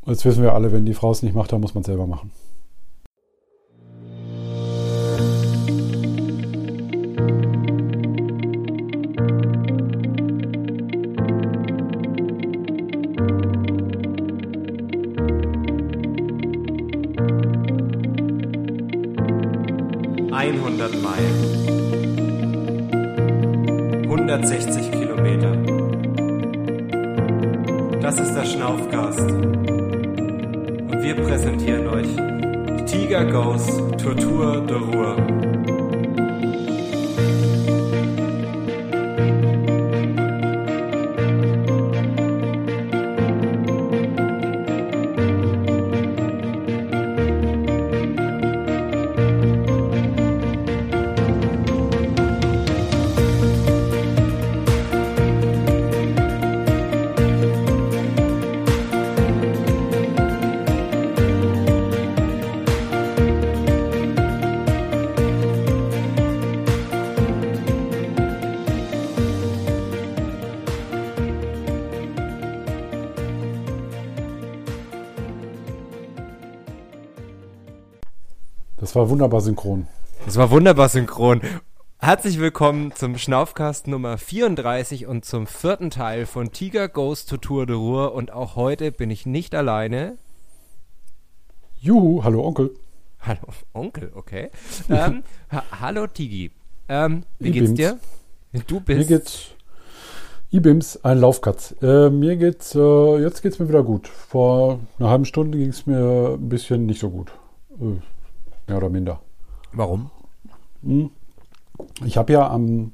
Jetzt wissen wir alle, wenn die Frau es nicht macht, dann muss man es selber machen. Meilen, 160 Kilometer. Das ist der Schnaufcast. Und wir präsentieren euch Tiger Goes Tour de Ruhr. Das war wunderbar synchron. Das war wunderbar synchron. Herzlich willkommen zum Schnaufcast Nummer 34 und zum vierten Teil von Tiger Goes to Tour de Ruhr. Und auch heute bin ich nicht alleine. Juhu, hallo Onkel. Hallo Onkel, okay. Hallo Tigi. Wie geht's dir? Du bist... Mir geht's... Ibims, ein Laufkatz. Jetzt geht's mir wieder gut. Vor einer halben Stunde ging es mir ein bisschen nicht so gut. Mehr oder minder. Warum? Ich habe ja am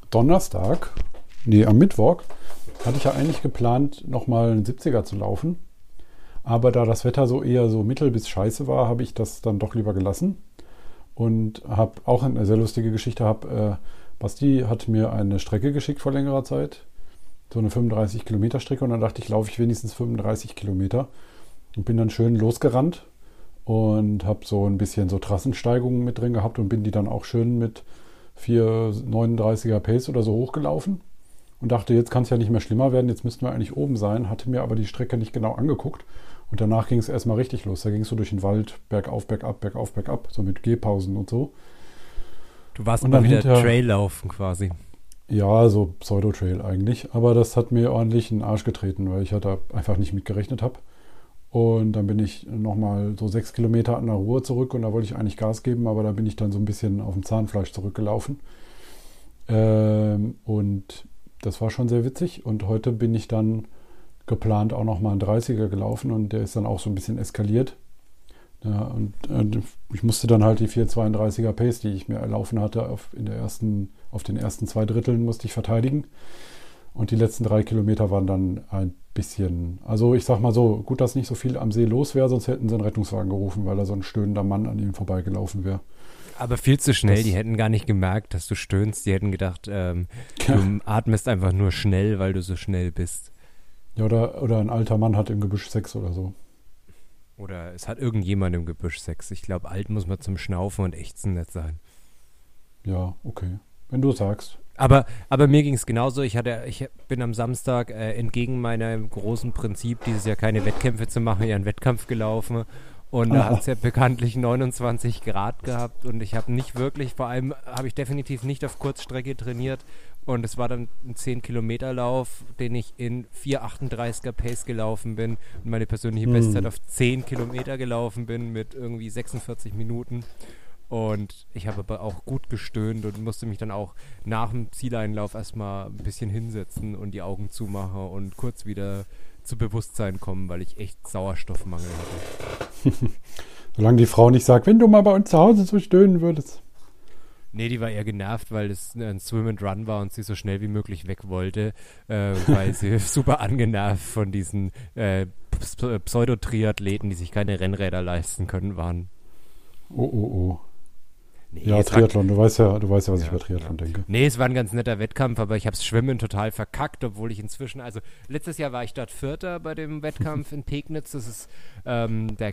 Mittwoch, hatte ich ja eigentlich geplant, nochmal einen 70er zu laufen. Aber da das Wetter so eher so mittel bis scheiße war, habe ich das dann doch lieber gelassen. Und habe auch eine sehr lustige Geschichte. Basti hat mir eine Strecke geschickt vor längerer Zeit. So eine 35 Kilometer Strecke. Und dann dachte ich, laufe ich wenigstens 35 Kilometer. Und bin dann schön losgerannt. Und habe so ein bisschen so Trassensteigungen mit drin gehabt und bin die dann auch schön mit 4,39er Pace oder so hochgelaufen. Und dachte, jetzt kann es ja nicht mehr schlimmer werden, jetzt müssten wir eigentlich oben sein. Hatte mir aber die Strecke nicht genau angeguckt. Und danach ging es erstmal richtig los. Da ging es so durch den Wald, bergauf, bergab, bergauf, bergab, so mit Gehpausen und so. Du warst mal wieder Trail laufen quasi. Ja, so Pseudo-Trail eigentlich. Aber das hat mir ordentlich in den Arsch getreten, weil ich da einfach nicht mitgerechnet habe. Und dann bin ich nochmal so 6 Kilometer an der Ruhr zurück und da wollte ich eigentlich Gas geben, aber da bin ich dann so ein bisschen auf dem Zahnfleisch zurückgelaufen. Und das war schon sehr witzig. Und heute bin ich dann geplant auch nochmal einen 30er gelaufen und der ist dann auch so ein bisschen eskaliert. Ja, und ich musste dann halt die 4,32er Pace, die ich mir erlaufen hatte, auf den ersten 2 Dritteln musste ich verteidigen. Und die letzten 3 Kilometer waren dann ein bisschen, also ich sag mal so, gut, dass nicht so viel am See los wäre, sonst hätten sie einen Rettungswagen gerufen, weil da so ein stöhnender Mann an ihnen vorbeigelaufen wäre. Aber viel zu schnell, die hätten gar nicht gemerkt, dass du stöhnst, die hätten gedacht, du atmest einfach nur schnell, weil du so schnell bist. Ja, oder ein alter Mann hat im Gebüsch Sex oder so. Oder es hat irgendjemand im Gebüsch Sex. Ich glaube, alt muss man zum Schnaufen und Ächzen nicht sein. Ja, okay. Wenn du sagst. Aber mir ging es genauso. Ich bin am Samstag entgegen meinem großen Prinzip, dieses Jahr keine Wettkämpfe zu machen, ja einen Wettkampf gelaufen. Und da hat es ja bekanntlich 29 Grad gehabt. Und ich habe nicht wirklich, vor allem habe ich definitiv nicht auf Kurzstrecke trainiert. Und es war dann ein 10-Kilometer-Lauf, den ich in 4,38er Pace gelaufen bin. Und meine persönliche Bestzeit auf 10 Kilometer gelaufen bin mit irgendwie 46 Minuten. Und ich habe aber auch gut gestöhnt und musste mich dann auch nach dem Zieleinlauf erstmal ein bisschen hinsetzen und die Augen zumachen und kurz wieder zu Bewusstsein kommen, weil ich echt Sauerstoffmangel hatte. Solange die Frau nicht sagt, wenn du mal bei uns zu Hause so stöhnen würdest. Nee, die war eher genervt, weil es ein Swim and Run war und sie so schnell wie möglich weg wollte, weil sie super angenervt von diesen Pseudo-Triathleten, die sich keine Rennräder leisten können, waren. Oh. Nee, ja, Triathlon, du weißt ja, was ich über Triathlon denke. Nee, es war ein ganz netter Wettkampf, aber ich habe das Schwimmen total verkackt, obwohl ich inzwischen, also letztes Jahr war ich dort Vierter bei dem Wettkampf in Pegnitz, das ist der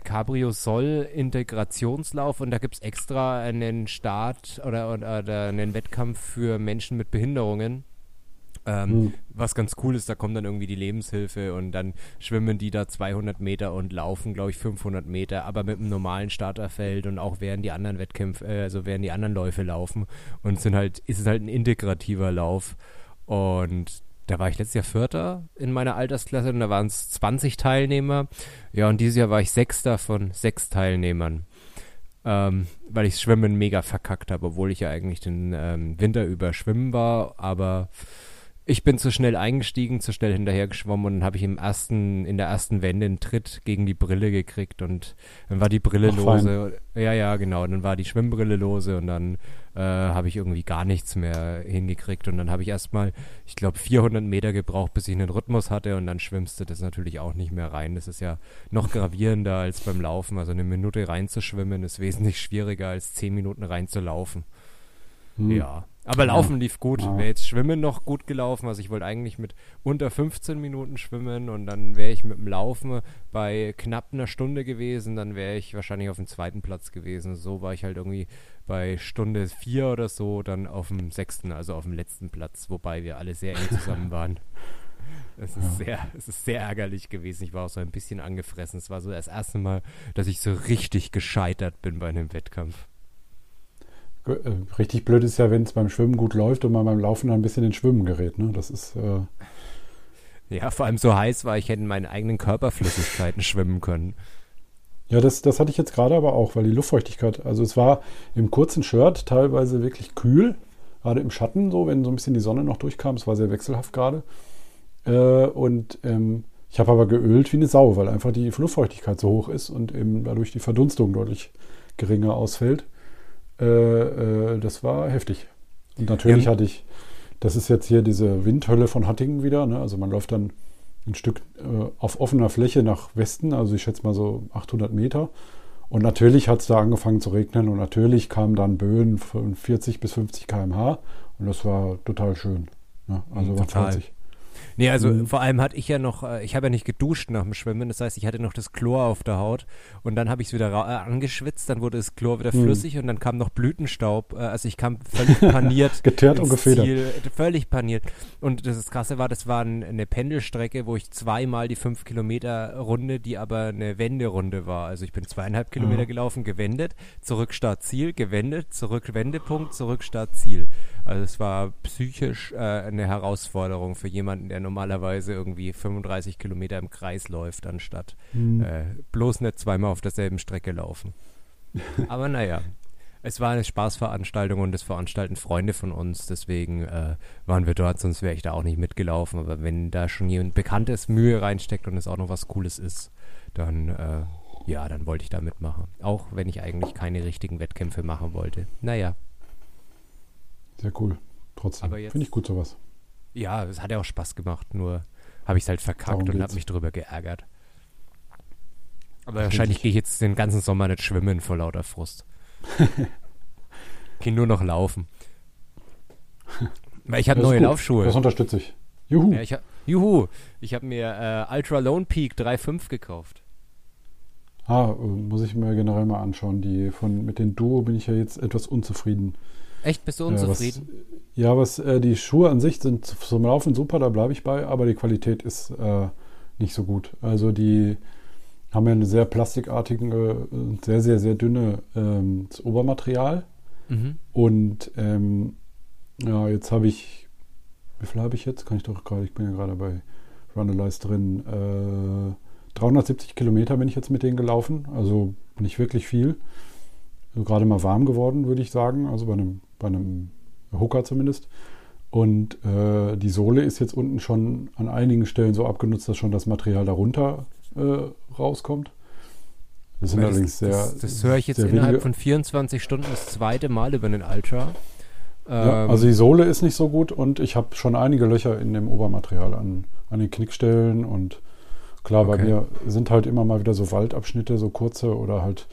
Cabrio-Soll-Integrationslauf und da gibt es extra einen Start oder einen Wettkampf für Menschen mit Behinderungen Was ganz cool ist, da kommt dann irgendwie die Lebenshilfe und dann schwimmen die da 200 Meter und laufen, glaube ich, 500 Meter, aber mit einem normalen Starterfeld und auch während die anderen Wettkämpfe, während die anderen Läufe laufen und ist es halt ein integrativer Lauf. Und da war ich letztes Jahr Vierter in meiner Altersklasse und da waren es 20 Teilnehmer. Ja, und dieses Jahr war ich Sechster von 6 Teilnehmern. Weil ich Schwimmen mega verkackt habe, obwohl ich ja eigentlich den Winter über schwimmen war, aber ich bin zu schnell eingestiegen, zu schnell hinterher geschwommen und dann habe ich in der ersten Wende einen Tritt gegen die Brille gekriegt und dann war die Brille lose. Ja, genau, dann war die Schwimmbrille lose und dann habe ich irgendwie gar nichts mehr hingekriegt und dann habe ich erstmal, ich glaube, 400 Meter gebraucht, bis ich einen Rhythmus hatte und dann schwimmst du das natürlich auch nicht mehr rein. Das ist ja noch gravierender als beim Laufen. Also eine Minute reinzuschwimmen ist wesentlich schwieriger als 10 Minuten reinzulaufen. Ja. Aber Laufen lief gut. Wäre jetzt Schwimmen noch gut gelaufen. Also ich wollte eigentlich mit unter 15 Minuten schwimmen und dann wäre ich mit dem Laufen bei knapp einer Stunde gewesen. Dann wäre ich wahrscheinlich auf dem 2. Platz gewesen. So war ich halt irgendwie bei Stunde 4 oder so dann auf dem 6., also auf dem letzten Platz, wobei wir alle sehr eng zusammen waren. Es ist sehr ärgerlich gewesen. Ich war auch so ein bisschen angefressen. Es war so das erste Mal, dass ich so richtig gescheitert bin bei einem Wettkampf. Richtig blöd ist ja, wenn es beim Schwimmen gut läuft und man beim Laufen dann ein bisschen ins Schwimmen gerät. Ne? Das ist. Ja, vor allem so heiß war, ich hätte in meinen eigenen Körperflüssigkeiten schwimmen können. Ja, das hatte ich jetzt gerade aber auch, weil die Luftfeuchtigkeit, also es war im kurzen Shirt teilweise wirklich kühl, gerade im Schatten, so, wenn so ein bisschen die Sonne noch durchkam. Es war sehr wechselhaft gerade. Ich habe aber geölt wie eine Sau, weil einfach die Luftfeuchtigkeit so hoch ist und eben dadurch die Verdunstung deutlich geringer ausfällt. Das war heftig. Und natürlich hatte ich, das ist jetzt hier diese Windhölle von Hattingen wieder, ne? Also man läuft dann ein Stück auf offener Fläche nach Westen, also ich schätze mal so 800 Meter. Und natürlich hat es da angefangen zu regnen und natürlich kamen dann Böen von 40 bis 50 km/h und das war total schön. Ne? Also war total. 20. Nee, also vor allem hatte ich ja noch, ich habe ja nicht geduscht nach dem Schwimmen, das heißt, ich hatte noch das Chlor auf der Haut und dann habe ich es wieder angeschwitzt, dann wurde das Chlor wieder flüssig und dann kam noch Blütenstaub, also ich kam völlig paniert. Geteert und gefedert. Völlig paniert. Und das Krasse war, das war eine Pendelstrecke, wo ich 2-mal die 5-Kilometer-Runde, die aber eine Wenderunde war. Also ich bin 2,5 Kilometer gelaufen, gewendet, zurück Start Ziel, gewendet, zurück Wendepunkt, zurück Start Ziel. Also es war psychisch eine Herausforderung für jemanden, der normalerweise irgendwie 35 Kilometer im Kreis läuft, anstatt bloß nicht 2-mal auf derselben Strecke laufen. Aber naja, es war eine Spaßveranstaltung und es veranstalten Freunde von uns, deswegen waren wir dort, sonst wäre ich da auch nicht mitgelaufen. Aber wenn da schon jemand Bekanntes Mühe reinsteckt und es auch noch was Cooles ist, dann dann wollte ich da mitmachen. Auch wenn ich eigentlich keine richtigen Wettkämpfe machen wollte. Naja. Sehr cool. Trotzdem. Finde ich gut sowas. Ja, es hat ja auch Spaß gemacht, nur habe ich es halt verkackt und habe mich drüber geärgert. Aber wahrscheinlich gehe ich jetzt den ganzen Sommer nicht schwimmen vor lauter Frust. Gehe nur noch laufen. Weil ich habe neue Laufschuhe. Das unterstütze ich. Juhu. Ja, ich habe mir Ultra Lone Peak 3.5 gekauft. Muss ich mir generell mal anschauen. Mit den Duo bin ich ja jetzt etwas unzufrieden. Echt? Bist du unzufrieden? Was die Schuhe an sich sind zum Laufen super, da bleibe ich bei, aber die Qualität ist nicht so gut. Also die haben ja eine sehr plastikartige, sehr, sehr, sehr dünne Obermaterial. Und jetzt habe ich, wie viel habe ich jetzt? Ich bin ja gerade bei Runalyze drin. 370 Kilometer bin ich jetzt mit denen gelaufen, also nicht wirklich viel. Gerade mal warm geworden, würde ich sagen, also bei einem Hooker zumindest. Und die Sohle ist jetzt unten schon an einigen Stellen so abgenutzt, dass schon das Material darunter rauskommt. Das sind allerdings das höre ich jetzt innerhalb von 24 Stunden das zweite Mal über den Ultra. Also die Sohle ist nicht so gut und ich habe schon einige Löcher in dem Obermaterial an den Knickstellen und klar, bei mir sind halt immer mal wieder so Waldabschnitte, so kurze oder halt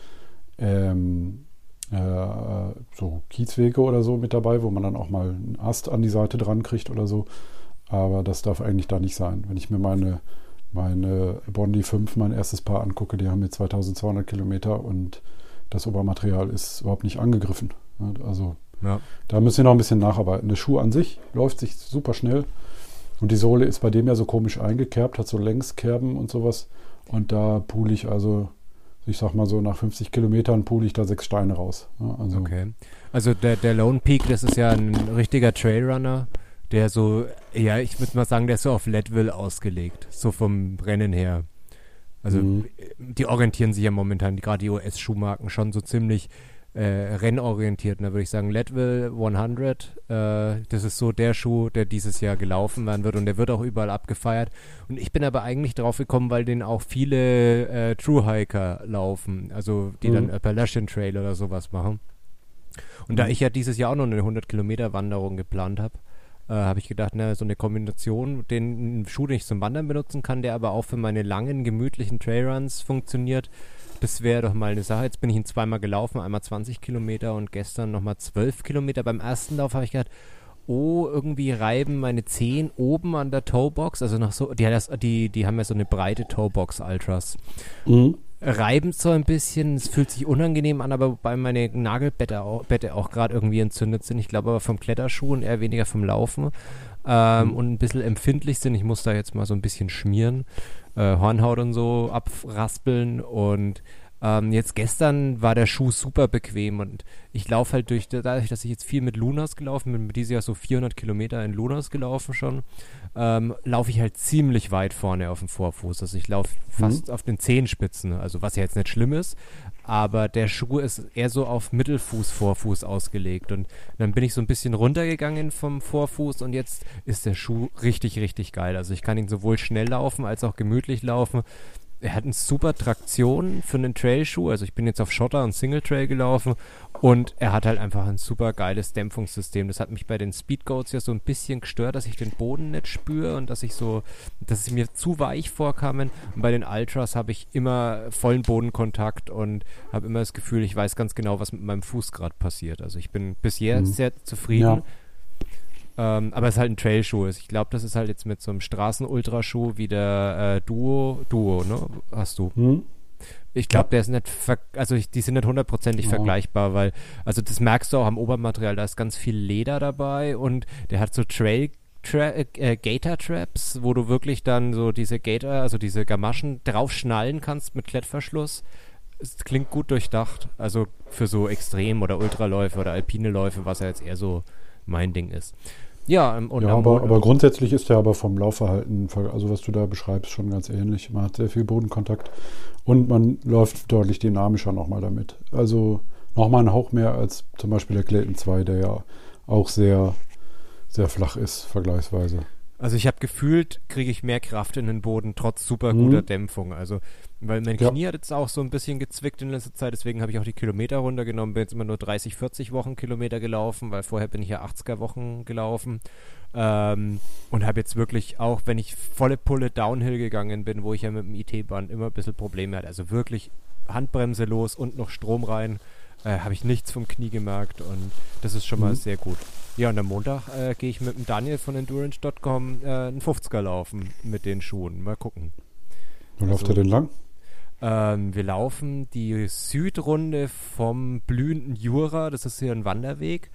so Kieswege oder so mit dabei, wo man dann auch mal einen Ast an die Seite dran kriegt oder so. Aber das darf eigentlich da nicht sein. Wenn ich mir meine Bondi 5, mein erstes Paar angucke, die haben jetzt 2200 Kilometer und das Obermaterial ist überhaupt nicht angegriffen. Also da müssen wir noch ein bisschen nacharbeiten. Der Schuh an sich läuft sich super schnell. Und die Sohle ist bei dem ja so komisch eingekerbt, hat so Längskerben und sowas. Und da pule ich also, ich sag mal so nach 50 Kilometern pule ich da 6 Steine raus. Ja, also Okay. Also der Lone Peak, das ist ja ein richtiger Trailrunner, der so, ja, ich würde mal sagen, der ist so auf Leadville ausgelegt, so vom Rennen her. Also die orientieren sich ja momentan, gerade die US-Schuhmarken, schon so ziemlich rennorientiert. Und da würde ich sagen, Leadville 100, das ist so der Schuh, der dieses Jahr gelaufen werden wird und der wird auch überall abgefeiert. Und ich bin aber eigentlich drauf gekommen, weil den auch viele True-Hiker laufen, also die dann Appalachian Trail oder sowas machen. Und da ich ja dieses Jahr auch noch eine 100-Kilometer-Wanderung geplant habe, habe ich gedacht, na, so eine Kombination, den Schuh, den ich zum Wandern benutzen kann, der aber auch für meine langen, gemütlichen Trailruns funktioniert, das wäre doch mal eine Sache. Jetzt bin ich ihn zweimal gelaufen, einmal 20 Kilometer und gestern nochmal 12 Kilometer. Beim ersten Lauf habe ich gedacht, oh, irgendwie reiben meine Zehen oben an der Toebox, also nach so, die haben ja so eine breite Toebox Ultras. Reiben so ein bisschen, es fühlt sich unangenehm an, aber wobei meine Nagelbette auch gerade irgendwie entzündet sind. Ich glaube aber vom Kletterschuh und eher weniger vom Laufen und ein bisschen empfindlich sind. Ich muss da jetzt mal so ein bisschen schmieren, Hornhaut und so abraspeln und jetzt gestern war der Schuh super bequem und ich laufe halt dadurch, dass ich jetzt viel mit Lunas gelaufen bin, mit dieses Jahr so 400 Kilometer in Lunas gelaufen schon, laufe ich halt ziemlich weit vorne auf dem Vorfuß. Also ich laufe fast auf den Zehenspitzen, also was ja jetzt nicht schlimm ist, aber der Schuh ist eher so auf Mittelfuß, Vorfuß ausgelegt und dann bin ich so ein bisschen runtergegangen vom Vorfuß und jetzt ist der Schuh richtig, richtig geil. Also ich kann ihn sowohl schnell laufen als auch gemütlich laufen. Er hat eine super Traktion für einen Trailschuh, also ich bin jetzt auf Schotter und Single Trail gelaufen und er hat halt einfach ein super geiles Dämpfungssystem. Das hat mich bei den Speedgoats ja so ein bisschen gestört, dass ich den Boden nicht spüre und dass sie mir zu weich vorkamen. Und bei den Ultras habe ich immer vollen Bodenkontakt und habe immer das Gefühl, ich weiß ganz genau, was mit meinem Fuß gerade passiert. Also ich bin bisher sehr zufrieden. Ja. Aber es ist halt ein Trailschuh. Ich glaube, das ist halt jetzt mit so einem Straßen-Ultraschuh wie der Duo, ne? Hast du. Ich glaube, der ist nicht, die sind nicht hundertprozentig vergleichbar, weil, also das merkst du auch am Obermaterial, da ist ganz viel Leder dabei und der hat so Gator-Traps, wo du wirklich dann so diese diese Gamaschen draufschnallen kannst mit Klettverschluss. Es klingt gut durchdacht, also für so Extrem- oder Ultraläufe oder alpine Läufe, was ja jetzt eher so mein Ding ist. Ja, aber grundsätzlich ist der aber vom Laufverhalten, also was du da beschreibst, schon ganz ähnlich. Man hat sehr viel Bodenkontakt und man läuft deutlich dynamischer nochmal damit. Also nochmal einen Hauch mehr als zum Beispiel der Clayton 2, der ja auch sehr, sehr flach ist, vergleichsweise. Also ich habe gefühlt, kriege ich mehr Kraft in den Boden, trotz super guter Dämpfung. Also, weil mein Knie hat jetzt auch so ein bisschen gezwickt in letzter Zeit, deswegen habe ich auch die Kilometer runtergenommen, bin jetzt immer nur 30, 40 Wochenkilometer gelaufen, weil vorher bin ich ja 80er Wochen gelaufen und habe jetzt wirklich auch, wenn ich volle Pulle Downhill gegangen bin, wo ich ja mit dem IT-Band immer ein bisschen Probleme hatte, also wirklich Handbremse los und noch Strom rein, habe ich nichts vom Knie gemerkt und das ist schon mal sehr gut. Ja, und am Montag gehe ich mit dem Daniel von Endurance.com einen 50er laufen mit den Schuhen. Mal gucken. Wo läuft er denn lang? Wir laufen die Südrunde vom blühenden Jura. Das ist hier ein Wanderweg.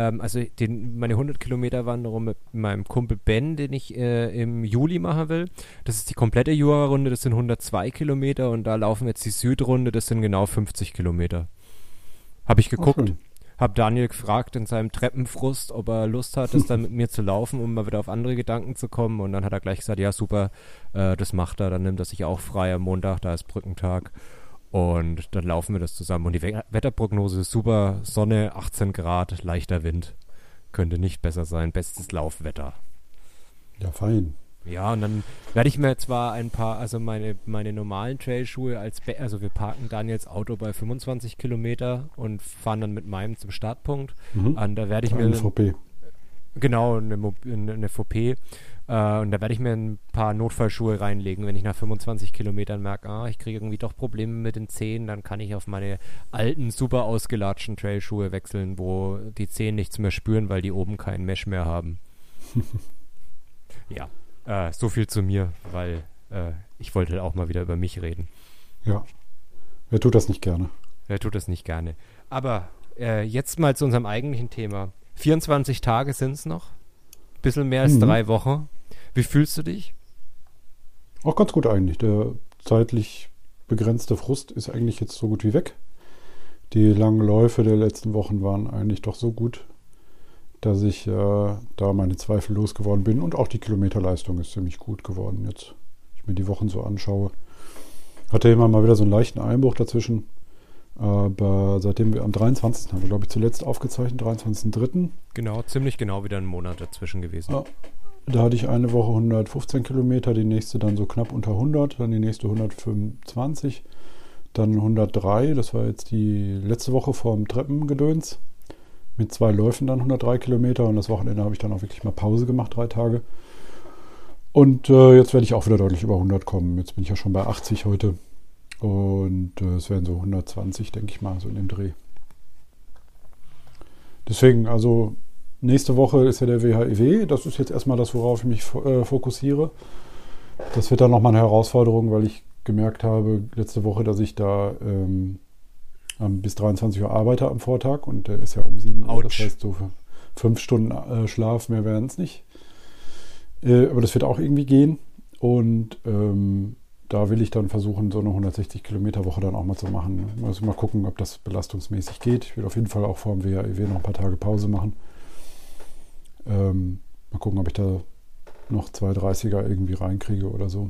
Meine 100-Kilometer-Wanderung mit meinem Kumpel Ben, den ich im Juli machen will. Das ist die komplette Jura-Runde. Das sind 102 Kilometer und da laufen jetzt die Südrunde. Das sind genau 50 Kilometer. Habe ich geguckt. Habe Daniel gefragt in seinem Treppenfrust, ob er Lust hat, das dann mit mir zu laufen, um mal wieder auf andere Gedanken zu kommen. Und dann hat er gleich gesagt, ja super, das macht er. Dann nimmt er sich auch frei am Montag, da ist Brückentag. Und dann laufen wir das zusammen. Und die Wetterprognose ist super, Sonne, 18 Grad, leichter Wind. Könnte nicht besser sein, bestes Laufwetter. Ja, fein. Ja, und dann werde ich mir zwar ein paar, also meine normalen Trailschuhe also wir parken Daniels Auto bei 25 Kilometer und fahren dann mit meinem zum Startpunkt. Und da werde ich mir... Eine VP. Genau, eine VP. Und da werde ich mir ein paar Notfallschuhe reinlegen, wenn ich nach 25 Kilometern merke, ich kriege irgendwie doch Probleme mit den Zehen, dann kann ich auf meine alten, super ausgelatschten Trailschuhe wechseln, wo die Zehen nichts mehr spüren, weil die oben keinen Mesh mehr haben. Ja. So viel zu mir, weil ich wollte auch mal wieder über mich reden. Ja, wer tut das nicht gerne? Wer tut das nicht gerne. Aber jetzt mal zu unserem eigentlichen Thema. 24 Tage sind es noch, bisschen mehr als 3 Wochen. Wie fühlst du dich? Auch ganz gut eigentlich. Der zeitlich begrenzte Frust ist eigentlich jetzt so gut wie weg. Die langen Läufe der letzten Wochen waren eigentlich doch so gut, dass ich da meine Zweifel losgeworden bin. Und auch die Kilometerleistung ist ziemlich gut geworden jetzt. Wenn ich mir die Wochen so anschaue. Hatte immer mal wieder so einen leichten Einbruch dazwischen. Aber seitdem wir am 23. haben wir, glaube ich, zuletzt aufgezeichnet, 23.03. Genau, ziemlich genau wieder ein Monat dazwischen gewesen. Ja, da hatte ich eine Woche 115 Kilometer, die nächste dann so knapp unter 100, dann die nächste 125, dann 103. Das war jetzt die letzte Woche vorm Treppengedöns. Mit 2 Läufen dann 103 Kilometer und das Wochenende habe ich dann auch wirklich mal Pause gemacht, 3 Tage. Und jetzt werde ich auch wieder deutlich über 100 kommen. Jetzt bin ich ja schon bei 80 heute. Und es werden so 120, denke ich mal, so in dem Dreh. Deswegen, also nächste Woche ist ja der WHIW. Das ist jetzt erstmal das, worauf ich mich fokussiere. Das wird dann nochmal eine Herausforderung, weil ich gemerkt habe letzte Woche, dass ich da bis 23 Uhr arbeite am Vortag. Und der ist ja um 7 Uhr. Autsch. Das heißt, so 5 Stunden Schlaf mehr werden es nicht. Aber das wird auch irgendwie gehen. Und da will ich dann versuchen, so eine 160-Kilometer-Woche dann auch mal zu machen. Also mal gucken, ob das belastungsmäßig geht. Ich will auf jeden Fall auch vor dem WHIW noch ein paar Tage Pause machen. Mal gucken, ob ich da noch 2 30er irgendwie reinkriege oder so.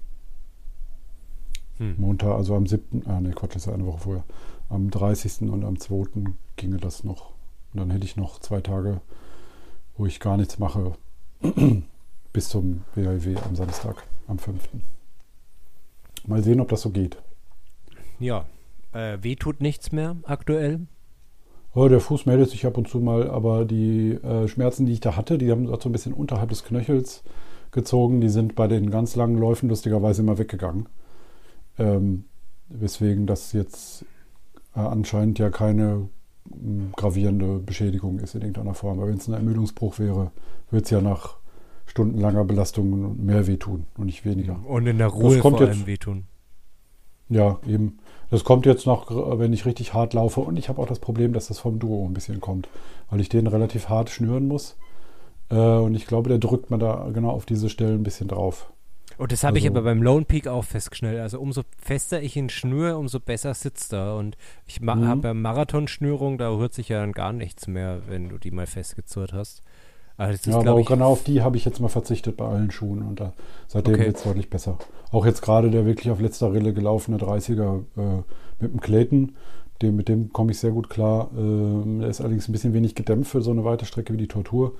Montag, also am 7., Quatsch, das ist ja eine Woche vorher. Am 30. und am 2. ginge das noch. Und dann hätte ich noch 2 Tage, wo ich gar nichts mache, bis zum WHIW am Samstag, am 5. Mal sehen, ob das so geht. Ja, weh tut nichts mehr aktuell. Oh, der Fuß meldet sich ab und zu mal, aber die Schmerzen, die ich da hatte, die haben so ein bisschen unterhalb des Knöchels gezogen. Die sind bei den ganz langen Läufen lustigerweise immer weggegangen. Weswegen das jetzt anscheinend ja keine gravierende Beschädigung ist in irgendeiner Form. Aber wenn es ein Ermüdungsbruch wäre, würde es ja nach stundenlanger Belastung mehr wehtun und nicht weniger. Und in der Ruhe vor allem wehtun. Ja, eben. Das kommt jetzt noch, wenn ich richtig hart laufe. Und ich habe auch das Problem, dass das vom Duo ein bisschen kommt, weil ich den relativ hart schnüren muss. Und ich glaube, der drückt man da genau auf diese Stellen ein bisschen drauf. Und das habe ich aber beim Lone Peak auch festgestellt. Also umso fester ich ihn schnüre, umso besser sitzt er. Und ich habe beim Marathonschnürung, da rührt sich ja dann gar nichts mehr, wenn du die mal festgezurrt hast. Also ja, aber genau auf die habe ich jetzt mal verzichtet bei allen Schuhen und seitdem wird es deutlich besser. Auch jetzt gerade der wirklich auf letzter Rille gelaufene 30er mit dem Clayton, mit dem komme ich sehr gut klar. Der ist allerdings ein bisschen wenig gedämpft für so eine weite Strecke wie die Tortur.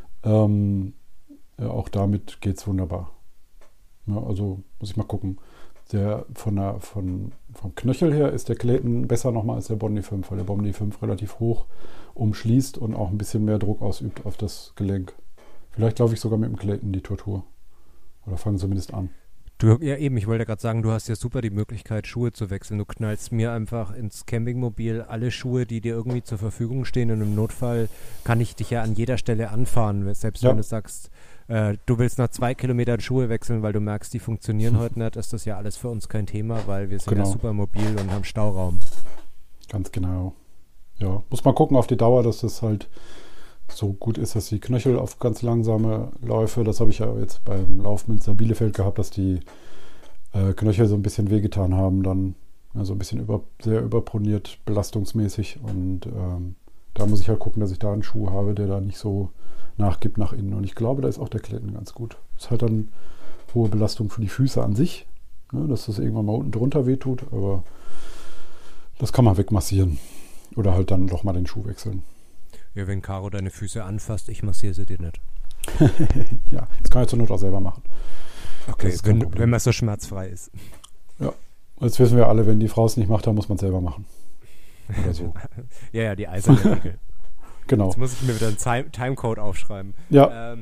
Auch damit geht es wunderbar. Ja, also muss ich mal gucken. Vom Knöchel her ist der Clayton besser nochmal als der Bondi 5, weil der Bondi 5 relativ hoch umschließt und auch ein bisschen mehr Druck ausübt auf das Gelenk. Vielleicht laufe ich sogar mit dem Clayton die Tortur. Oder fange zumindest an. Ja eben, ich wollte gerade sagen, du hast ja super die Möglichkeit, Schuhe zu wechseln. Du knallst mir einfach ins Campingmobil alle Schuhe, die dir irgendwie zur Verfügung stehen und im Notfall kann ich dich ja an jeder Stelle anfahren. Selbst wenn du sagst, du willst nach 2 Kilometern Schuhe wechseln, weil du merkst, die funktionieren heute nicht, ist das ja alles für uns kein Thema, weil wir sind ja super mobil und haben Stauraum. Ganz genau. Ja, muss man gucken auf die Dauer, dass das halt so gut ist, dass die Knöchel auf ganz langsame Läufe, das habe ich ja jetzt beim Lauf Münster Bielefeld gehabt, dass die Knöchel so ein bisschen wehgetan haben, dann so ein bisschen sehr überproniert, belastungsmäßig und da muss ich halt gucken, dass ich da einen Schuh habe, der da nicht so nachgibt nach innen und ich glaube, da ist auch der Clayton ganz gut. Ist halt dann hohe Belastung für die Füße an sich, ne, dass das irgendwann mal unten drunter wehtut, aber das kann man wegmassieren oder halt dann doch mal den Schuh wechseln. Ja, wenn Caro deine Füße anfasst, ich massiere sie dir nicht. Ja, das kann ich zur Not auch selber machen. Okay, wenn man so schmerzfrei ist. Ja, jetzt wissen wir alle, wenn die Frau es nicht macht, dann muss man es selber machen. Oder so. Ja, die eiserne Regel. Genau. Jetzt muss ich mir wieder einen Timecode aufschreiben. Ja.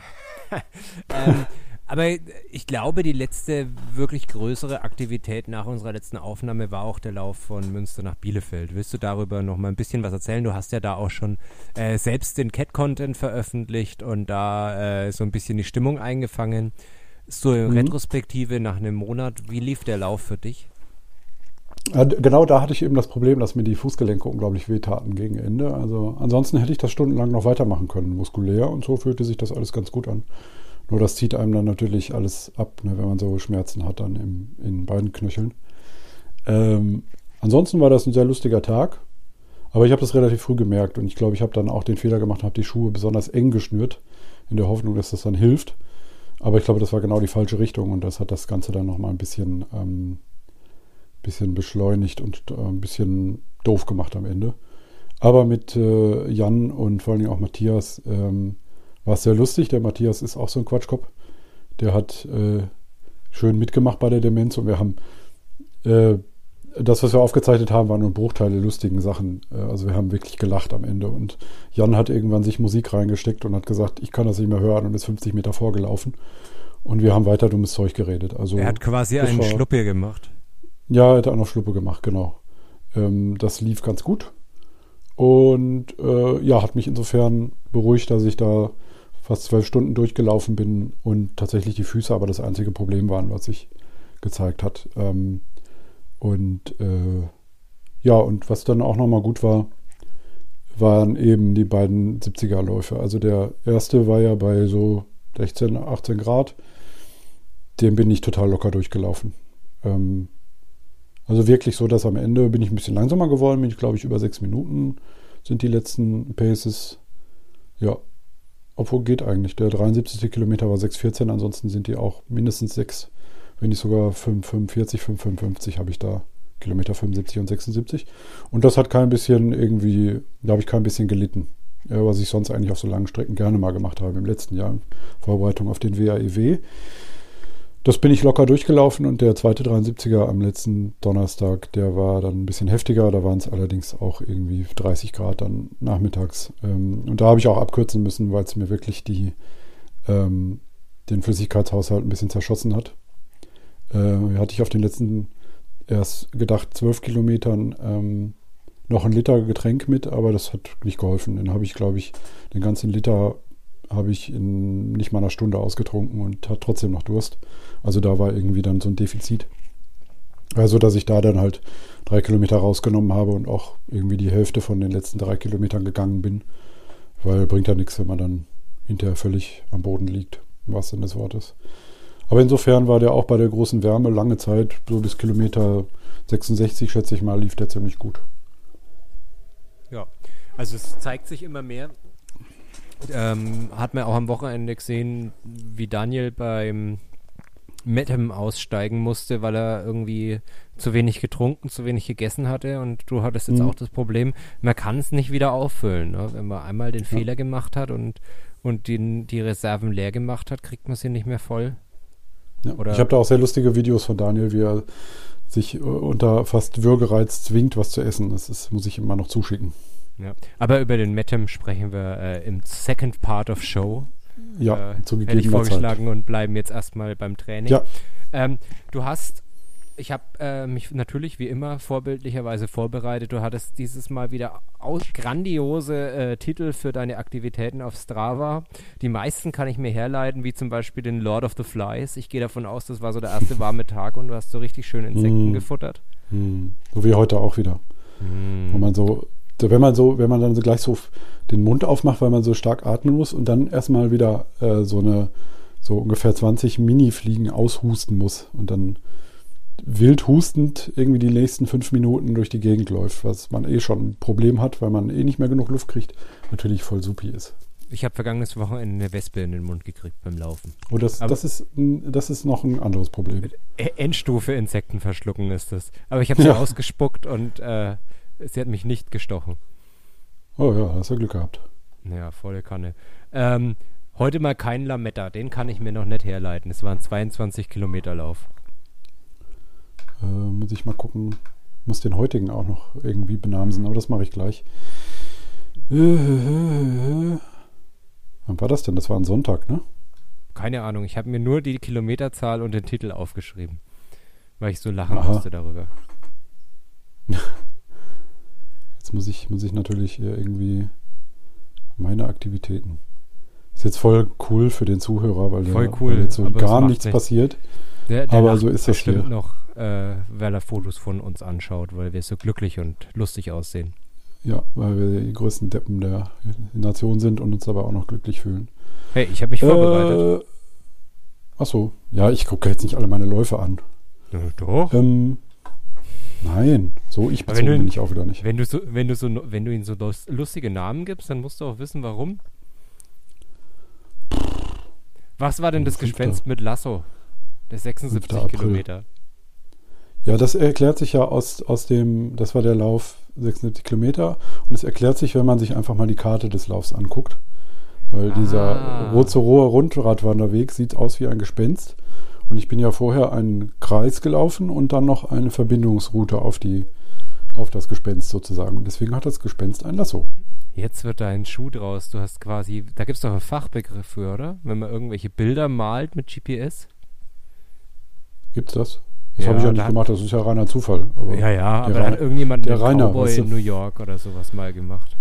Aber ich glaube, die letzte wirklich größere Aktivität nach unserer letzten Aufnahme war auch der Lauf von Münster nach Bielefeld. Willst du darüber noch mal ein bisschen was erzählen? Du hast ja da auch schon selbst den Cat-Content veröffentlicht und da so ein bisschen die Stimmung eingefangen. So in Retrospektive nach einem Monat, wie lief der Lauf für dich? Genau da hatte ich eben das Problem, dass mir die Fußgelenke unglaublich wehtaten gegen Ende. Also ansonsten hätte ich das stundenlang noch weitermachen können, muskulär und so fühlte sich das alles ganz gut an. Nur das zieht einem dann natürlich alles ab, ne, wenn man so Schmerzen hat dann in beiden Knöcheln. Ansonsten war das ein sehr lustiger Tag, aber ich habe das relativ früh gemerkt und ich glaube, ich habe dann auch den Fehler gemacht und habe die Schuhe besonders eng geschnürt, in der Hoffnung, dass das dann hilft. Aber ich glaube, das war genau die falsche Richtung und das hat das Ganze dann nochmal ein bisschen beschleunigt und ein bisschen doof gemacht am Ende. Aber mit Jan und vor allen Dingen auch Matthias war es sehr lustig. Der Matthias ist auch so ein Quatschkopf. Der hat schön mitgemacht bei der Demenz und wir haben das, was wir aufgezeichnet haben, waren nur Bruchteile lustigen Sachen. Also wir haben wirklich gelacht am Ende. Und Jan hat irgendwann sich Musik reingesteckt und hat gesagt, ich kann das nicht mehr hören und ist 50 Meter vorgelaufen. Und wir haben weiter dummes Zeug geredet. Also er hat quasi einen Schluppe gemacht. Ja, er hat auch noch Schluppe gemacht, genau. Das lief ganz gut. Und hat mich insofern beruhigt, dass ich da fast 12 Stunden durchgelaufen bin und tatsächlich die Füße aber das einzige Problem waren, was sich gezeigt hat. Und was dann auch nochmal gut war, waren eben die beiden 70er-Läufe. Also der erste war ja bei so 16, 18 Grad. Den bin ich total locker durchgelaufen. Also wirklich so, dass am Ende bin ich ein bisschen langsamer geworden. Bin ich, glaube ich, über 6 Minuten sind die letzten Paces. Ja, obwohl geht eigentlich. Der 73. Kilometer war 6,14. Ansonsten sind die auch mindestens 6, wenn nicht sogar 5,45, 5,55 habe ich da. Kilometer 75 und 76. Und das hat da habe ich kein bisschen gelitten. Ja, was ich sonst eigentlich auf so langen Strecken gerne mal gemacht habe im letzten Jahr in Vorbereitung auf den WAEW. Das bin ich locker durchgelaufen und der zweite 73er am letzten Donnerstag, der war dann ein bisschen heftiger. Da waren es allerdings auch irgendwie 30 Grad dann nachmittags. Und da habe ich auch abkürzen müssen, weil es mir wirklich den Flüssigkeitshaushalt ein bisschen zerschossen hat. Hatte ich auf den letzten erst gedacht, 12 Kilometern noch ein Liter Getränk mit, aber das hat nicht geholfen. Dann habe ich, glaube ich, den ganzen Liter habe ich in nicht mal einer Stunde ausgetrunken und hat trotzdem noch Durst. Also da war irgendwie dann so ein Defizit. Also, dass ich da dann halt 3 Kilometer rausgenommen habe und auch irgendwie die Hälfte von den letzten 3 Kilometern gegangen bin, weil bringt ja nichts, wenn man dann hinterher völlig am Boden liegt, im wahrsten Sinne des Wortes. Aber insofern war der auch bei der großen Wärme lange Zeit, so bis Kilometer 66, schätze ich mal, lief der ziemlich gut. Ja, also es zeigt sich immer mehr. Hat man auch am Wochenende gesehen, wie Daniel beim Metem aussteigen musste, weil er irgendwie zu wenig getrunken, zu wenig gegessen hatte. Und du hattest jetzt auch das Problem, man kann es nicht wieder auffüllen. Ne? Wenn man einmal den Fehler gemacht hat und die Reserven leer gemacht hat, kriegt man sie nicht mehr voll. Ja, ich habe da auch sehr lustige Videos von Daniel, wie er sich unter fast Würgereiz zwingt, was zu essen. Das muss ich immer noch zuschicken. Ja. Aber über den Metem sprechen wir im Second Part of Show. Ja, zu hätte ich vorgeschlagen und bleiben jetzt erstmal beim Training. Ja. Ich habe mich natürlich wie immer vorbildlicherweise vorbereitet. Du hattest dieses Mal wieder grandiose Titel für deine Aktivitäten auf Strava. Die meisten kann ich mir herleiten, wie zum Beispiel den Lord of the Flies. Ich gehe davon aus, das war so der erste warme Tag und du hast so richtig schön Insekten gefuttert. So wie heute auch wieder. Wo man wenn man dann so gleich so den Mund aufmacht, weil man so stark atmen muss und dann erstmal wieder so ungefähr 20 Mini-Fliegen aushusten muss und dann wild hustend irgendwie die nächsten 5 Minuten durch die Gegend läuft, was man schon ein Problem hat, weil man nicht mehr genug Luft kriegt, natürlich voll supi ist. Ich habe vergangenes Wochenende eine Wespe in den Mund gekriegt beim Laufen. Oh, das ist noch ein anderes Problem. Endstufe Insekten verschlucken ist das. Aber ich habe sie ausgespuckt und sie hat mich nicht gestochen. Oh ja, hast du Glück gehabt. Ja, volle Kanne. Heute mal kein Lametta, den kann ich mir noch nicht herleiten. Es war ein 22 Kilometer Lauf. Muss ich mal gucken. Muss den heutigen auch noch irgendwie benamsen, aber das mache ich gleich. Wann war das denn? Das war ein Sonntag, ne? Keine Ahnung. Ich habe mir nur die Kilometerzahl und den Titel aufgeschrieben, weil ich so lachen musste darüber. Jetzt muss ich natürlich irgendwie meine Aktivitäten. Ist jetzt voll cool für den Zuhörer, weil jetzt so gar nichts passiert. Der aber so ist das hier. Noch, weil er Fotos von uns anschaut, weil wir so glücklich und lustig aussehen. Ja, weil wir die größten Deppen der Nation sind und uns dabei auch noch glücklich fühlen. Hey, ich habe mich vorbereitet. Ach so. Ja, ich gucke jetzt nicht alle meine Läufe an. Ja, doch. Nein, so ich bezogen bin ich auch wieder nicht. Wenn du ihnen so lustige Namen gibst, dann musst du auch wissen, warum. Was war denn das Gespenst mit Lasso? Der 76 Kilometer. Ja, das erklärt sich ja aus dem, das war der Lauf 76 Kilometer und es erklärt sich, wenn man sich einfach mal die Karte des Laufs anguckt. Weil dieser Rozerower Rundradwanderweg sieht aus wie ein Gespenst. Und ich bin ja vorher einen Kreis gelaufen und dann noch eine Verbindungsroute auf das Gespenst sozusagen. Und deswegen hat das Gespenst ein Lasso. Jetzt wird da ein Schuh draus. Du hast quasi, da gibt es doch einen Fachbegriff für, oder? Wenn man irgendwelche Bilder malt mit GPS. Gibt's das? Das habe ich ja nicht gemacht, das ist ja reiner Zufall. Aber aber da hat irgendjemand einen Cowboy in New York oder sowas mal gemacht.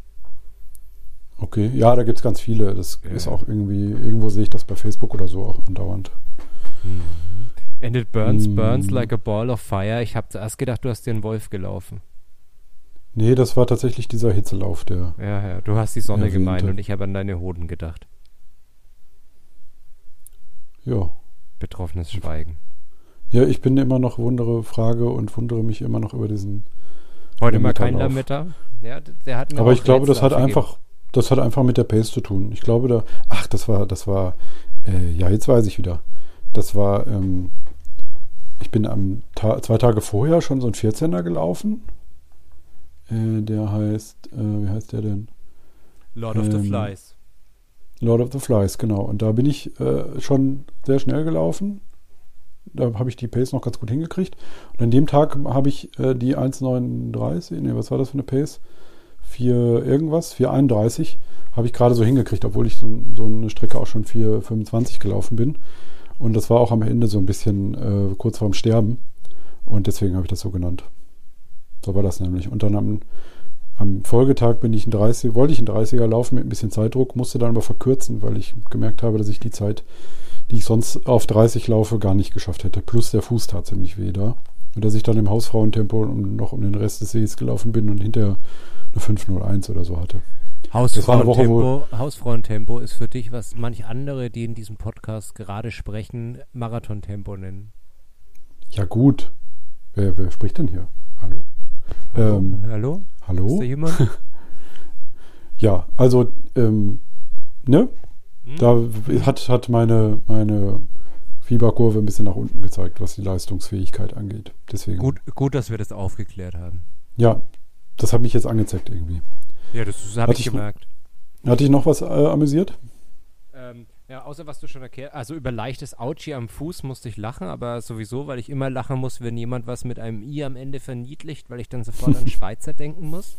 Okay, ja, da gibt es ganz viele. Das ist auch irgendwo sehe ich das bei Facebook oder so auch andauernd. And it burns like a ball of fire. Ich habe zuerst gedacht, du hast dir einen Wolf gelaufen. Nee, das war tatsächlich dieser Hitzelauf, der... Ja, du hast die Sonne gemeint und ich habe an deine Hoden gedacht. Ja. Betroffenes Schweigen. Ja, ich bin immer noch wundere mich immer noch über diesen... Heute mal kein Lametta. Ja, der hat mir aber ich glaube, das hat einfach mit der Pace zu tun. Ich glaube, das war, jetzt weiß ich wieder. Das war, ich bin 2 Tage vorher schon so ein 14er gelaufen. Der heißt, wie heißt der denn? Lord of the Flies. Lord of the Flies, genau. Und da bin ich schon sehr schnell gelaufen. Da habe ich die Pace noch ganz gut hingekriegt. Und an dem Tag habe ich die 1,39, was war das für eine Pace? 4,31 habe ich gerade so hingekriegt, obwohl ich so eine Strecke auch schon 4,25 gelaufen bin. Und das war auch am Ende so ein bisschen kurz vorm Sterben. Und deswegen habe ich das so genannt. So war das nämlich. Und dann am Folgetag wollte ich einen 30er laufen mit ein bisschen Zeitdruck, musste dann aber verkürzen, weil ich gemerkt habe, dass ich die Zeit, die ich sonst auf 30 laufe, gar nicht geschafft hätte. Plus der Fuß tat ziemlich weh da. Und dass ich dann im Hausfrauentempo noch um den Rest des Sees gelaufen bin und hinterher eine 5:01 oder so hatte. Hausfrauentempo ist für dich, was manch andere, die in diesem Podcast gerade sprechen, Marathontempo nennen. Ja gut. Wer spricht denn hier? Hallo? Hallo? Hallo? Ist da jemand? Ja, also, da hat meine Fieberkurve ein bisschen nach unten gezeigt, was die Leistungsfähigkeit angeht. Deswegen. Gut, dass wir das aufgeklärt haben. Ja, das hat mich jetzt angezeigt irgendwie. Ja, das habe ich gemerkt. Hat dich noch was amüsiert? Ja, außer was du schon erklärt, also über leichtes Autschi am Fuß musste ich lachen, aber sowieso, weil ich immer lachen muss, wenn jemand was mit einem I am Ende verniedlicht, weil ich dann sofort an Schweizer denken muss.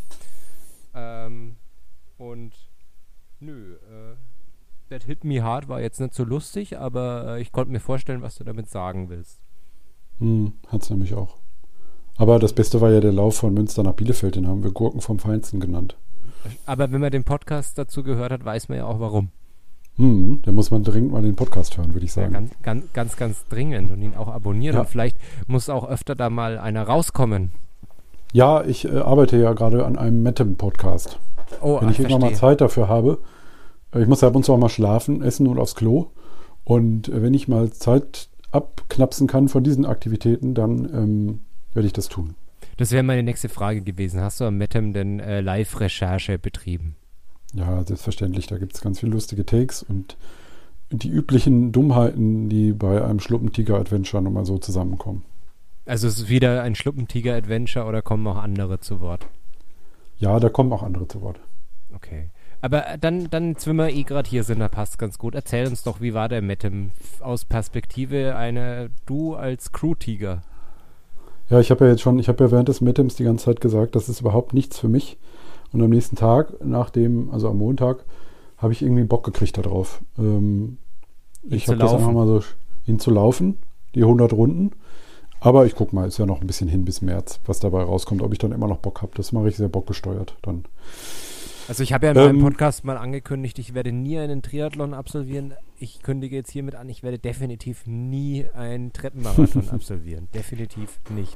That Hit Me Hard war jetzt nicht so lustig, aber ich konnte mir vorstellen, was du damit sagen willst. Hat's nämlich auch. Aber das Beste war ja der Lauf von Münster nach Bielefeld, den haben wir Gurken vom Feinsten genannt. Aber wenn man den Podcast dazu gehört hat, weiß man ja auch warum. Da muss man dringend mal den Podcast hören, würde ich sagen. Ja, ganz dringend und ihn auch abonnieren. Ja. Und vielleicht muss auch öfter da mal einer rauskommen. Ja, ich arbeite ja gerade an einem Metem-Podcast. Wenn ich irgendwann mal Zeit dafür habe. Ich muss ja ab und zu auch mal schlafen, essen und aufs Klo. Und wenn ich mal Zeit abknapsen kann von diesen Aktivitäten, dann werde ich das tun. Das wäre meine nächste Frage gewesen. Hast du am Metem denn Live-Recherche betrieben? Ja, selbstverständlich. Da gibt es ganz viele lustige Takes und die üblichen Dummheiten, die bei einem Schluppentiger-Adventure nochmal so zusammenkommen. Also ist es wieder ein Schluppentiger-Adventure oder kommen auch andere zu Wort? Ja, da kommen auch andere zu Wort. Okay. Aber dann wenn wir gerade hier sind, da passt ganz gut. Erzähl uns doch, wie war der Metem aus Perspektive du als Crew-Tiger? Ja, ich habe ja während des Metems die ganze Zeit gesagt, das ist überhaupt nichts für mich. Und am nächsten Tag, also am Montag, habe ich irgendwie Bock gekriegt darauf. Ich habe das einfach mal so, ihn zu laufen, die 100 Runden. Aber ich gucke mal, ist ja noch ein bisschen hin bis März, was dabei rauskommt. Ob ich dann immer noch Bock habe, das mache ich sehr bockgesteuert dann. Also ich habe ja in meinem Podcast mal angekündigt, ich werde nie einen Triathlon absolvieren. Ich kündige jetzt hiermit an, ich werde definitiv nie einen Treppenmarathon absolvieren. Definitiv nicht.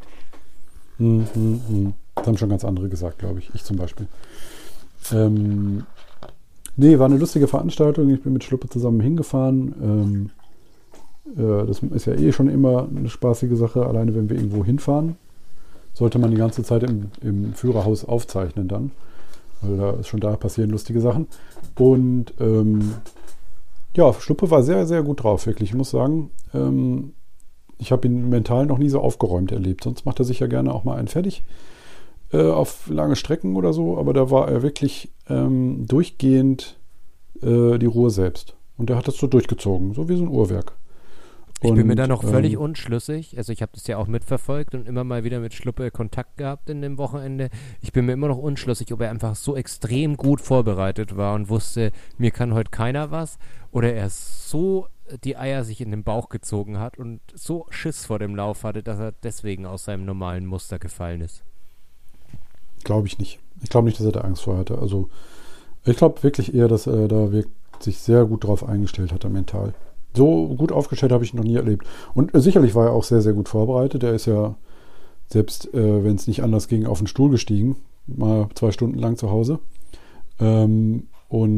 Das haben schon ganz andere gesagt, glaube ich. Ich zum Beispiel. Nee, war eine lustige Veranstaltung. Ich bin mit Schluppe zusammen hingefahren. Das ist ja eh schon immer eine spaßige Sache. Alleine wenn wir irgendwo hinfahren, sollte man die ganze Zeit im Führerhaus aufzeichnen dann. Weil da ist schon da passieren lustige Sachen. Und ja, Schluppe war sehr, sehr gut drauf, wirklich. Ich muss sagen, ich habe ihn mental noch nie so aufgeräumt erlebt. Sonst macht er sich ja gerne auch mal einen fertig auf lange Strecken oder so. Aber da war er wirklich durchgehend die Ruhe selbst. Und er hat das so durchgezogen, so wie so ein Uhrwerk. Ich bin mir da noch völlig unschlüssig. Also ich habe das ja auch mitverfolgt und immer mal wieder mit Schluppe Kontakt gehabt in dem Wochenende. Ich bin mir immer noch unschlüssig, ob er einfach so extrem gut vorbereitet war und wusste, mir kann heute keiner was. Oder er so die Eier sich in den Bauch gezogen hat und so Schiss vor dem Lauf hatte, dass er deswegen aus seinem normalen Muster gefallen ist. Glaube ich nicht. Ich glaube nicht, dass er da Angst vor hatte. Also ich glaube wirklich eher, dass er da sich sehr gut drauf eingestellt hat, mental. So gut aufgestellt habe ich ihn noch nie erlebt. Und sicherlich war er auch sehr, sehr gut vorbereitet. Er ist ja, selbst wenn es nicht anders ging, auf den Stuhl gestiegen. Mal 2 Stunden lang zu Hause. Man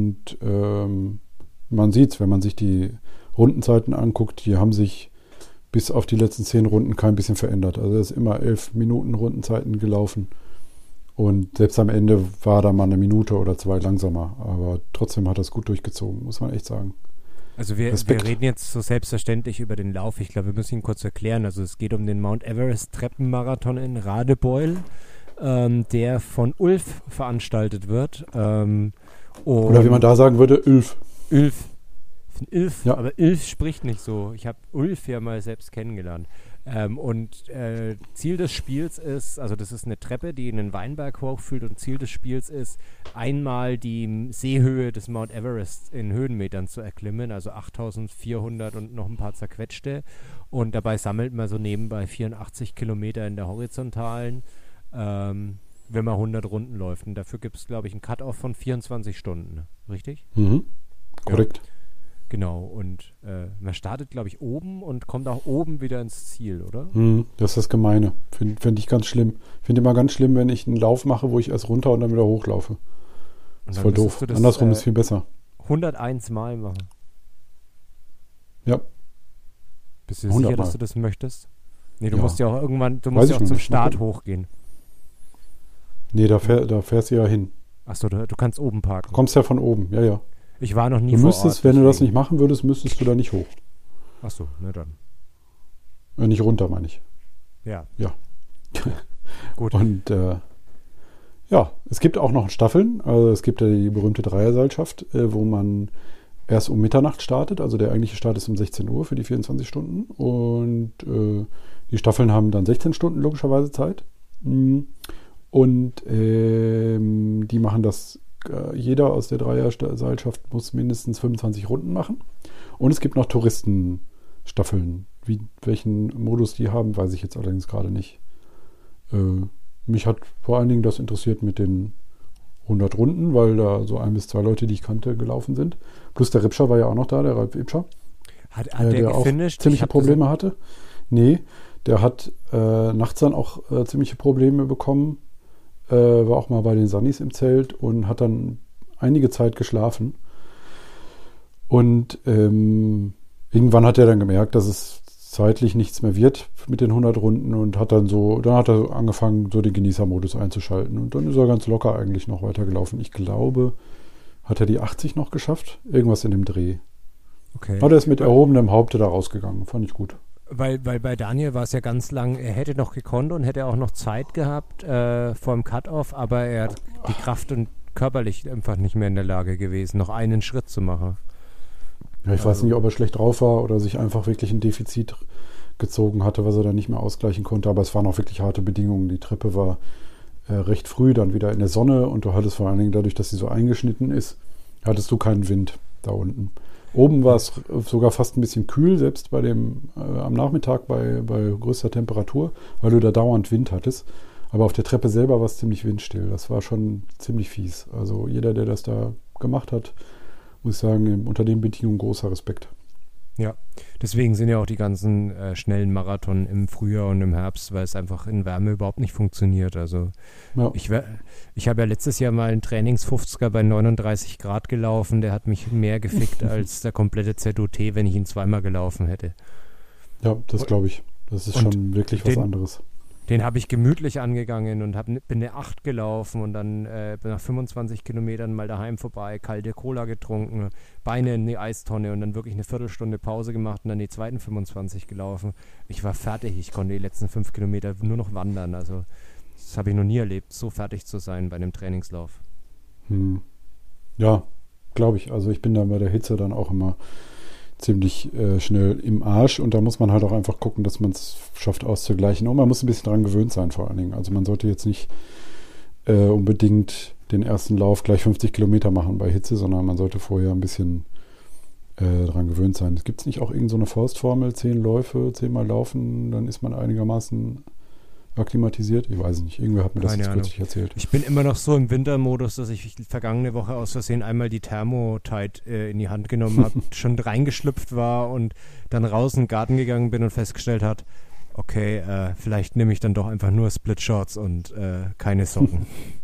sieht es, wenn man sich die Rundenzeiten anguckt, die haben sich bis auf die letzten 10 Runden kein bisschen verändert. Also er ist immer 11 Minuten Rundenzeiten gelaufen. Und selbst am Ende war da mal 1 Minute oder 2 langsamer. Aber trotzdem hat er es gut durchgezogen, muss man echt sagen. Also wir reden jetzt so selbstverständlich über den Lauf. Ich glaube, wir müssen ihn kurz erklären. Also es geht um den Mount Everest Treppenmarathon in Radebeul, der von Ulf veranstaltet wird. Oder wie man da sagen würde, Ulf. Ulf, ja. Aber Ulf spricht nicht so. Ich habe Ulf ja mal selbst kennengelernt. Ziel des Spiels ist, also das ist eine Treppe, die in den Weinberg hochführt und Ziel des Spiels ist, einmal die Seehöhe des Mount Everest in Höhenmetern zu erklimmen, also 8.400 und noch ein paar zerquetschte, und dabei sammelt man so nebenbei 84 Kilometer in der horizontalen, wenn man 100 Runden läuft, und dafür gibt es, glaube ich, einen Cut-Off von 24 Stunden, richtig? Mhm. Korrekt. Ja. Genau, und man startet, glaube ich, oben und kommt auch oben wieder ins Ziel, oder? Das ist das Gemeine. Finde ich ganz schlimm. Finde immer ganz schlimm, wenn ich einen Lauf mache, wo ich erst runter und dann wieder hochlaufe. Das ist voll doof. Andersrum ist viel besser. 101 Mal machen. Ja. Bist du sicher, dass du das möchtest? Nee, du musst ja auch irgendwann, du Weiß musst ja auch zum nicht. Start hochgehen. Nee, da fährst du ja hin. Achso, du kannst oben parken. Du kommst ja von oben, ja. Ich war noch nie vor Ort. Wenn Wenn du das nicht machen würdest, müsstest du da nicht hoch. Achso, na dann. Nicht runter, meine ich. Ja. Ja. Gut. Und ja, es gibt auch noch Staffeln. Also es gibt ja die berühmte Dreierseilschaft, wo man erst um Mitternacht startet. Also der eigentliche Start ist um 16 Uhr für die 24 Stunden. Und die Staffeln haben dann 16 Stunden logischerweise Zeit. Und die machen das. Jeder aus der Dreierseilschaft muss mindestens 25 Runden machen. Und es gibt noch Touristenstaffeln. Welchen Modus die haben, weiß ich jetzt allerdings gerade nicht. Mich hat vor allen Dingen das interessiert mit den 100 Runden, weil da so 1 bis 2 Leute, die ich kannte, gelaufen sind. Plus der Ripscher war ja auch noch da, der Ralf Ipscher. Hat der auch ziemliche Probleme hatte. Nee, der hat nachts dann auch ziemliche Probleme bekommen. War auch mal bei den Sunnis im Zelt und hat dann einige Zeit geschlafen. Und irgendwann hat er dann gemerkt, dass es zeitlich nichts mehr wird mit den 100 Runden und hat dann hat er angefangen, so den Genießermodus einzuschalten. Und dann ist er ganz locker eigentlich noch weitergelaufen. Ich glaube, hat er die 80 noch geschafft? Irgendwas in dem Dreh. Okay. Aber er ist mit erhobenem Haupte da rausgegangen. Fand ich gut. Weil bei Daniel war es ja ganz lang, er hätte noch gekonnt und hätte auch noch Zeit gehabt vor dem Cut-Off, aber er hat die Kraft und körperlich einfach nicht mehr in der Lage gewesen, noch einen Schritt zu machen. Ja, ich weiß nicht, ob er schlecht drauf war oder sich einfach wirklich ein Defizit gezogen hatte, was er dann nicht mehr ausgleichen konnte, aber es waren auch wirklich harte Bedingungen. Die Treppe war recht früh dann wieder in der Sonne und du hattest vor allen Dingen dadurch, dass sie so eingeschnitten ist, hattest du keinen Wind da unten. Oben war es sogar fast ein bisschen kühl, selbst am Nachmittag bei größter Temperatur, weil du da dauernd Wind hattest. Aber auf der Treppe selber war es ziemlich windstill. Das war schon ziemlich fies. Also jeder, der das da gemacht hat, muss ich sagen, unter den Bedingungen großer Respekt. Ja, deswegen sind ja auch die ganzen schnellen Marathon im Frühjahr und im Herbst, weil es einfach in Wärme überhaupt nicht funktioniert. Also Ja. ich habe ja letztes Jahr mal einen Trainings-50er bei 39 Grad gelaufen, der hat mich mehr gefickt als der komplette ZOT, wenn ich ihn zweimal gelaufen hätte. Ja, das glaube ich. Das ist schon wirklich was anderes. Den habe ich gemütlich angegangen und bin eine 8 gelaufen und dann nach 25 Kilometern mal daheim vorbei, kalte Cola getrunken, Beine in die Eistonne und dann wirklich eine Viertelstunde Pause gemacht und dann die zweiten 25 gelaufen. Ich war fertig, ich konnte die letzten 5 Kilometer nur noch wandern. Also das habe ich noch nie erlebt, so fertig zu sein bei einem Trainingslauf. Ja, glaube ich. Also ich bin da bei der Hitze dann auch immer ziemlich schnell im Arsch und da muss man halt auch einfach gucken, dass man es schafft auszugleichen. Und man muss ein bisschen dran gewöhnt sein vor allen Dingen. Also man sollte jetzt nicht unbedingt den ersten Lauf gleich 50 Kilometer machen bei Hitze, sondern man sollte vorher ein bisschen dran gewöhnt sein. Es gibt nicht auch irgend so eine Faustformel, 10 Läufe, 10 Mal laufen, dann ist man einigermaßen akklimatisiert? Ich weiß nicht. Irgendwer hat mir das jetzt kürzlich erzählt. Ich bin immer noch so im Wintermodus, dass ich vergangene Woche aus Versehen einmal die Thermotide in die Hand genommen habe, schon reingeschlüpft war und dann raus in den Garten gegangen bin und festgestellt hat, okay, vielleicht nehme ich dann doch einfach nur Split-Shorts und keine Socken.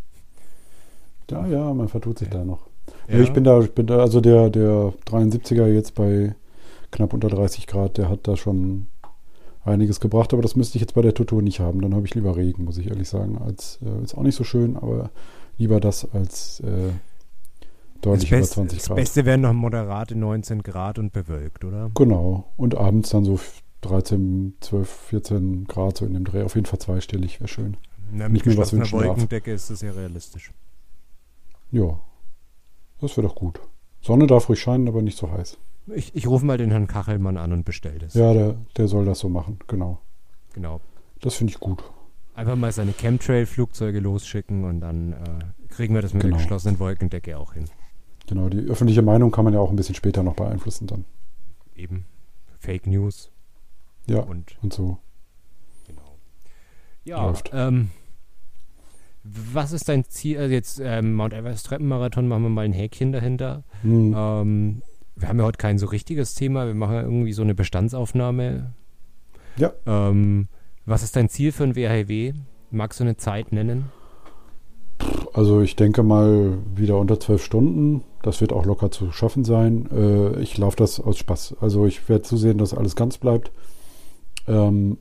Ja, man vertut sich da noch. Ja. Ich bin da, also der 73er jetzt bei knapp unter 30 Grad, der hat da schon einiges gebracht, aber das müsste ich jetzt bei der Toto nicht haben. Dann habe ich lieber Regen, muss ich ehrlich sagen. Ist auch nicht so schön, aber lieber das als deutlich über 20 Grad. Das Beste wären noch moderate 19 Grad und bewölkt, oder? Genau. Und abends dann so 13, 12, 14 Grad so in dem Dreh. Auf jeden Fall zweistellig, wäre schön. Na, mit geschlossener Wolkendecke ist das ja realistisch. Ja, das wäre doch gut. Sonne darf ruhig scheinen, aber nicht so heiß. Ich rufe mal den Herrn Kachelmann an und bestelle das. Ja, der soll das so machen, genau. Genau. Das finde ich gut. Einfach mal seine Chemtrail-Flugzeuge losschicken und dann kriegen wir das mit der geschlossenen Wolkendecke auch hin. Genau, die öffentliche Meinung kann man ja auch ein bisschen später noch beeinflussen dann. Eben. Fake News. Ja, und so. Genau. Ja, was ist dein Ziel? Also jetzt Mount Everest Treppenmarathon, machen wir mal ein Häkchen dahinter. Wir haben ja heute kein so richtiges Thema. Wir machen ja irgendwie so eine Bestandsaufnahme. Ja. Was ist dein Ziel für ein WHW? Magst du eine Zeit nennen? Also ich denke mal wieder unter 12 Stunden. Das wird auch locker zu schaffen sein. Ich laufe das aus Spaß. Also ich werde zusehen, dass alles ganz bleibt. Keinen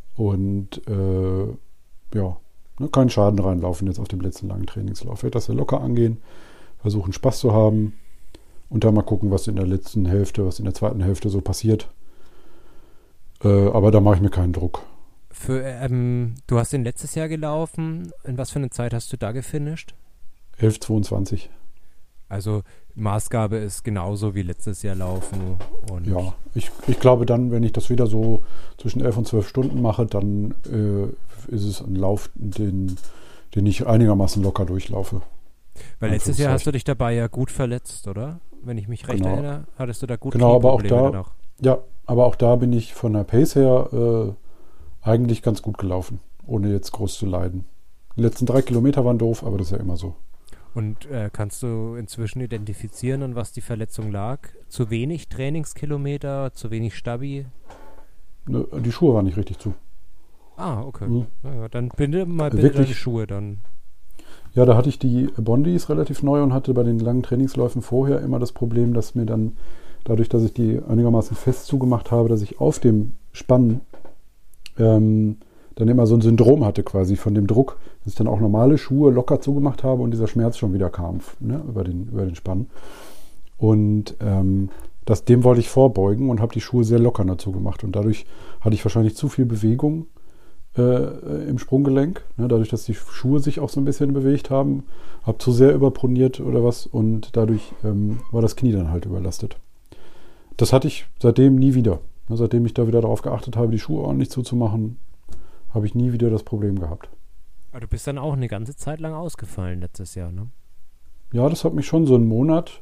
Schaden reinlaufen jetzt auf dem letzten langen Trainingslauf. Ich werde das ja locker angehen, versuchen Spaß zu haben. Und dann mal gucken, was in der letzten Hälfte, was in der zweiten Hälfte so passiert. Aber da mache ich mir keinen Druck. Du hast den letztes Jahr gelaufen. In was für eine Zeit hast du da gefinisht? 11,22. Also Maßgabe ist genauso wie letztes Jahr laufen. Und ja, ich glaube dann, wenn ich das wieder so zwischen 11 und 12 Stunden mache, dann ist es ein Lauf, den ich einigermaßen locker durchlaufe. Weil letztes Jahr hast du dich dabei ja gut verletzt, oder? Wenn ich mich recht erinnere, hattest du da gut aber auch da, ja, aber auch da bin ich von der Pace her eigentlich ganz gut gelaufen, ohne jetzt groß zu leiden. Die letzten 3 Kilometer waren doof, aber das ist ja immer so. Und kannst du inzwischen identifizieren, an was die Verletzung lag? Zu wenig Trainingskilometer, zu wenig Stabi? Die Schuhe waren nicht richtig zu. Ah, okay. Ja, dann binde deine Schuhe dann. Ja, da hatte ich die Bondis relativ neu und hatte bei den langen Trainingsläufen vorher immer das Problem, dass mir dann, dadurch, dass ich die einigermaßen fest zugemacht habe, dass ich auf dem Spann dann immer so ein Syndrom hatte quasi von dem Druck, dass ich dann auch normale Schuhe locker zugemacht habe und dieser Schmerz schon wieder kam, ne, über den Spann. Und dem wollte ich vorbeugen und habe die Schuhe sehr locker dazu gemacht. Und dadurch hatte ich wahrscheinlich zu viel Bewegung im Sprunggelenk, ne, dadurch, dass die Schuhe sich auch so ein bisschen bewegt haben, habe zu sehr überproniert oder was und dadurch war das Knie dann halt überlastet. Das hatte ich seitdem nie wieder. Ne, seitdem ich da wieder darauf geachtet habe, die Schuhe ordentlich zuzumachen, habe ich nie wieder das Problem gehabt. Aber du bist dann auch eine ganze Zeit lang ausgefallen letztes Jahr, ne? Ja, das hat mich schon so einen Monat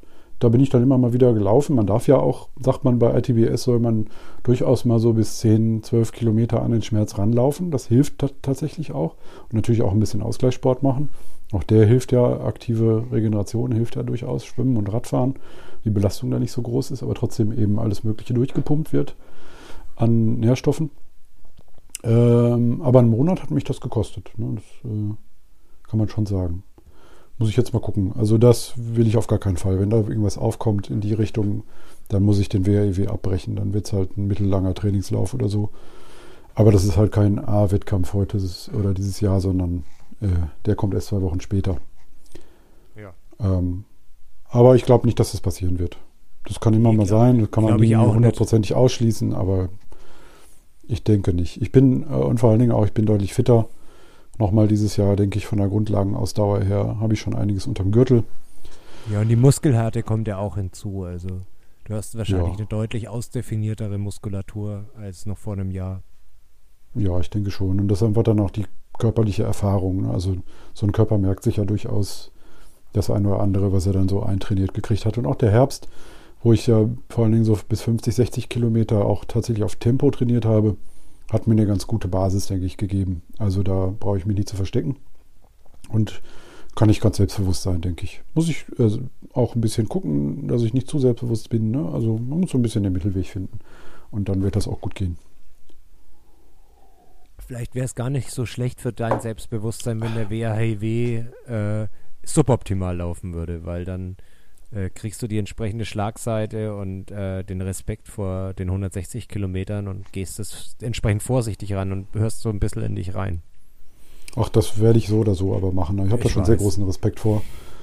da bin ich dann immer mal wieder gelaufen. Man darf ja auch, sagt man bei ITBS, soll man durchaus mal so bis 10, 12 Kilometer an den Schmerz ranlaufen. Das hilft tatsächlich auch. Und natürlich auch ein bisschen Ausgleichssport machen. Auch der hilft ja, aktive Regeneration hilft ja durchaus, Schwimmen und Radfahren. Die Belastung da nicht so groß ist, aber trotzdem eben alles Mögliche durchgepumpt wird an Nährstoffen. Aber einen Monat hat mich das gekostet. Ne? Das kann man schon sagen. Muss ich jetzt mal gucken. Also das will ich auf gar keinen Fall. Wenn da irgendwas aufkommt in die Richtung, dann muss ich den WREW abbrechen. Dann wird es halt ein mittellanger Trainingslauf oder so. Aber das ist halt kein A-Wettkampf heute oder dieses Jahr, sondern der kommt erst 2 Wochen später. Ja. Aber ich glaube nicht, dass das passieren wird. Das kann immer mal sein. Das kann man nie 100%ig ausschließen, aber ich denke nicht. Ich bin, und vor allen Dingen auch, ich bin deutlich fitter. Nochmal dieses Jahr, denke ich, von der Grundlagenausdauer her, habe ich schon einiges unterm Gürtel. Ja, und die Muskelhärte kommt ja auch hinzu. Also du hast wahrscheinlich eine deutlich ausdefiniertere Muskulatur als noch vor einem Jahr. Ja, ich denke schon. Und das ist einfach dann auch die körperliche Erfahrung. Ne? Also so ein Körper merkt sich ja durchaus das eine oder andere, was er dann so eintrainiert gekriegt hat. Und auch der Herbst, wo ich ja vor allen Dingen so bis 50, 60 Kilometer auch tatsächlich auf Tempo trainiert habe, hat mir eine ganz gute Basis, denke ich, gegeben. Also da brauche ich mich nicht zu verstecken und kann ich ganz selbstbewusst sein, denke ich. Muss ich auch ein bisschen gucken, dass ich nicht zu selbstbewusst bin. Ne? Also man muss so ein bisschen den Mittelweg finden und dann wird das auch gut gehen. Vielleicht wäre es gar nicht so schlecht für dein Selbstbewusstsein, wenn der WHIW suboptimal laufen würde, weil dann kriegst du die entsprechende Schlagseite und den Respekt vor den 160 Kilometern und gehst das entsprechend vorsichtig ran und hörst so ein bisschen in dich rein. Ach, das werde ich so oder so aber machen. Ich habe da schon sehr großen Respekt vor.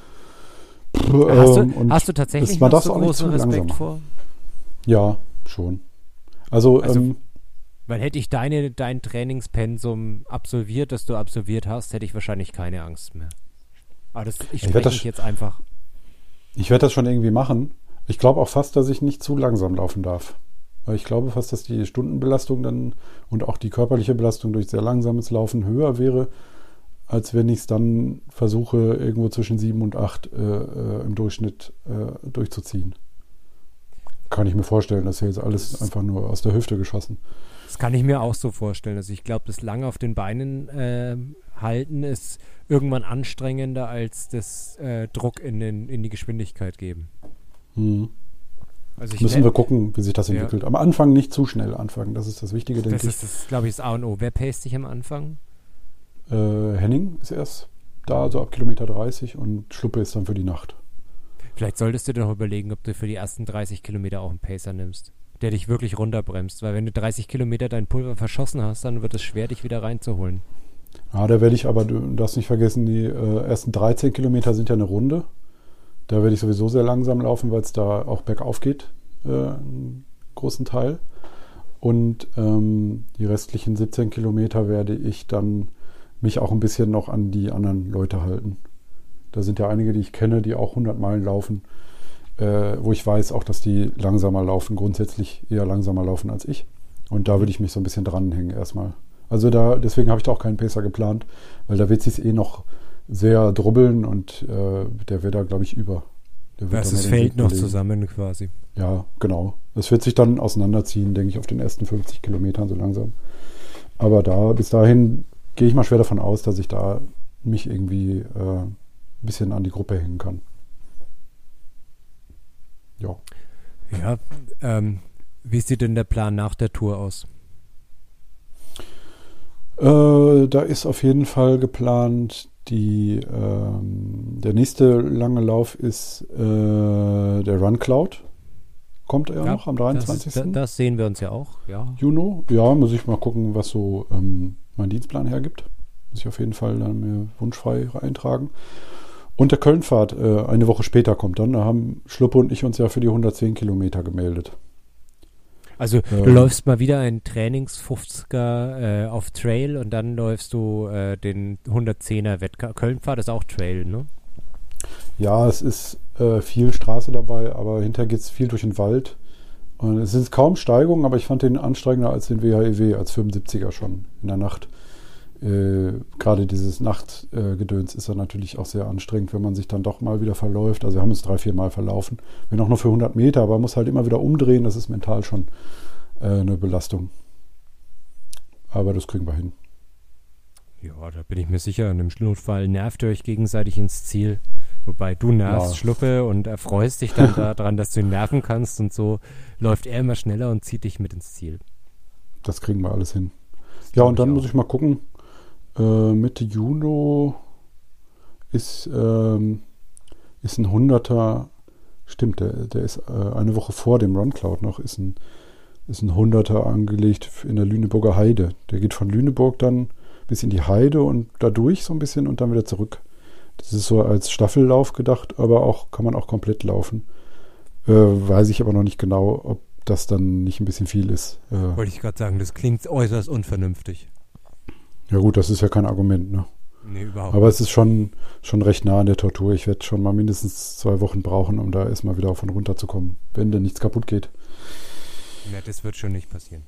Hast du tatsächlich noch so großen Respekt vor? Ja, schon. Also weil hätte ich dein Trainingspensum absolviert, das du absolviert hast, hätte ich wahrscheinlich keine Angst mehr. Aber ich spreche mich jetzt einfach. Ich werde das schon irgendwie machen. Ich glaube auch fast, dass ich nicht zu langsam laufen darf. Weil ich glaube fast, dass die Stundenbelastung dann und auch die körperliche Belastung durch sehr langsames Laufen höher wäre, als wenn ich es dann versuche, irgendwo zwischen 7 und 8 im Durchschnitt durchzuziehen. Kann ich mir vorstellen, das ist jetzt alles einfach nur aus der Hüfte geschossen. Das kann ich mir auch so vorstellen. Also ich glaube, das lange auf den Beinen halten ist irgendwann anstrengender als das Druck in die Geschwindigkeit geben. Also müssen wir gucken, wie sich das entwickelt. Am Anfang nicht zu schnell anfangen, das ist das Wichtige, denke ich. Das ist, glaube ich, das A und O. Wer paced dich am Anfang? Henning ist erst da, so ab Kilometer 30 und Schluppe ist dann für die Nacht. Vielleicht solltest du dir noch überlegen, ob du für die ersten 30 Kilometer auch einen Pacer nimmst, der dich wirklich runterbremst. Weil wenn du 30 Kilometer dein Pulver verschossen hast, dann wird es schwer, dich wieder reinzuholen. Ja, da werde ich aber, du darfst nicht vergessen, die ersten 13 Kilometer sind ja eine Runde. Da werde ich sowieso sehr langsam laufen, weil es da auch bergauf geht, einen großen Teil. Und die restlichen 17 Kilometer werde ich dann mich auch ein bisschen noch an die anderen Leute halten. Da sind ja einige, die ich kenne, die auch 100 Meilen laufen, wo ich weiß auch, dass die langsamer laufen, grundsätzlich eher langsamer laufen als ich. Und da würde ich mich so ein bisschen dranhängen erstmal. Also deswegen habe ich da auch keinen Pacer geplant, weil da wird es sich noch sehr drubbeln und der wird da, glaube ich, über. Das fällt noch zusammen quasi. Ja, genau. Das wird sich dann auseinanderziehen, denke ich, auf den ersten 50 Kilometern so langsam. Aber bis dahin gehe ich mal schwer davon aus, dass ich da mich irgendwie ein bisschen an die Gruppe hängen kann. Ja. Ja, wie sieht denn der Plan nach der Tour aus? Da ist auf jeden Fall geplant, der nächste lange Lauf ist der Run Cloud. Kommt er ja noch am 23. Das sehen wir uns ja auch, ja. Juni. Ja, muss ich mal gucken, was so mein Dienstplan hergibt. Muss ich auf jeden Fall dann mir wunschfrei eintragen. Und der Köln-Fahrt eine Woche später kommt dann. Da haben Schluppe und ich uns ja für die 110 Kilometer gemeldet. Also du läufst mal wieder einen Trainings-50er auf Trail und dann läufst du den 110er Wettkampf. Köln-Fahrt ist auch Trail, ne? Ja, es ist viel Straße dabei, aber hinterher geht es viel durch den Wald. Und es sind kaum Steigungen, aber ich fand den anstrengender als den WHEW, als 75er schon in der Nacht. gerade dieses Nachtgedöns ist dann natürlich auch sehr anstrengend, wenn man sich dann doch mal wieder verläuft. Also wir haben uns 3-4 Mal verlaufen. Wenn auch nur für 100 Meter, aber man muss halt immer wieder umdrehen. Das ist mental schon eine Belastung. Aber das kriegen wir hin. Ja, da bin ich mir sicher. Und im Notfall nervt ihr euch gegenseitig ins Ziel. Wobei du nervst Schluppe und erfreust dich dann daran, dass du ihn nerven kannst. Und so läuft er immer schneller und zieht dich mit ins Ziel. Das kriegen wir alles hin. Ja, und dann muss ich mal gucken. Mitte Juni ist ein 100er, stimmt, der ist eine Woche vor dem RunCloud noch, ist ein 100er angelegt in der Lüneburger Heide. Der geht von Lüneburg dann bis in die Heide und da durch so ein bisschen und dann wieder zurück. Das ist so als Staffellauf gedacht, aber auch kann man auch komplett laufen. Weiß ich aber noch nicht genau, ob das dann nicht ein bisschen viel ist. Wollte ich gerade sagen, das klingt äußerst unvernünftig. Ja gut, das ist ja kein Argument, ne? Nee, überhaupt Aber es ist schon recht nah an der Tortur. Ich werde schon mal mindestens 2 Wochen brauchen, um da erstmal wieder auf und runter zu kommen, wenn denn nichts kaputt geht. Ja, das wird schon nicht passieren.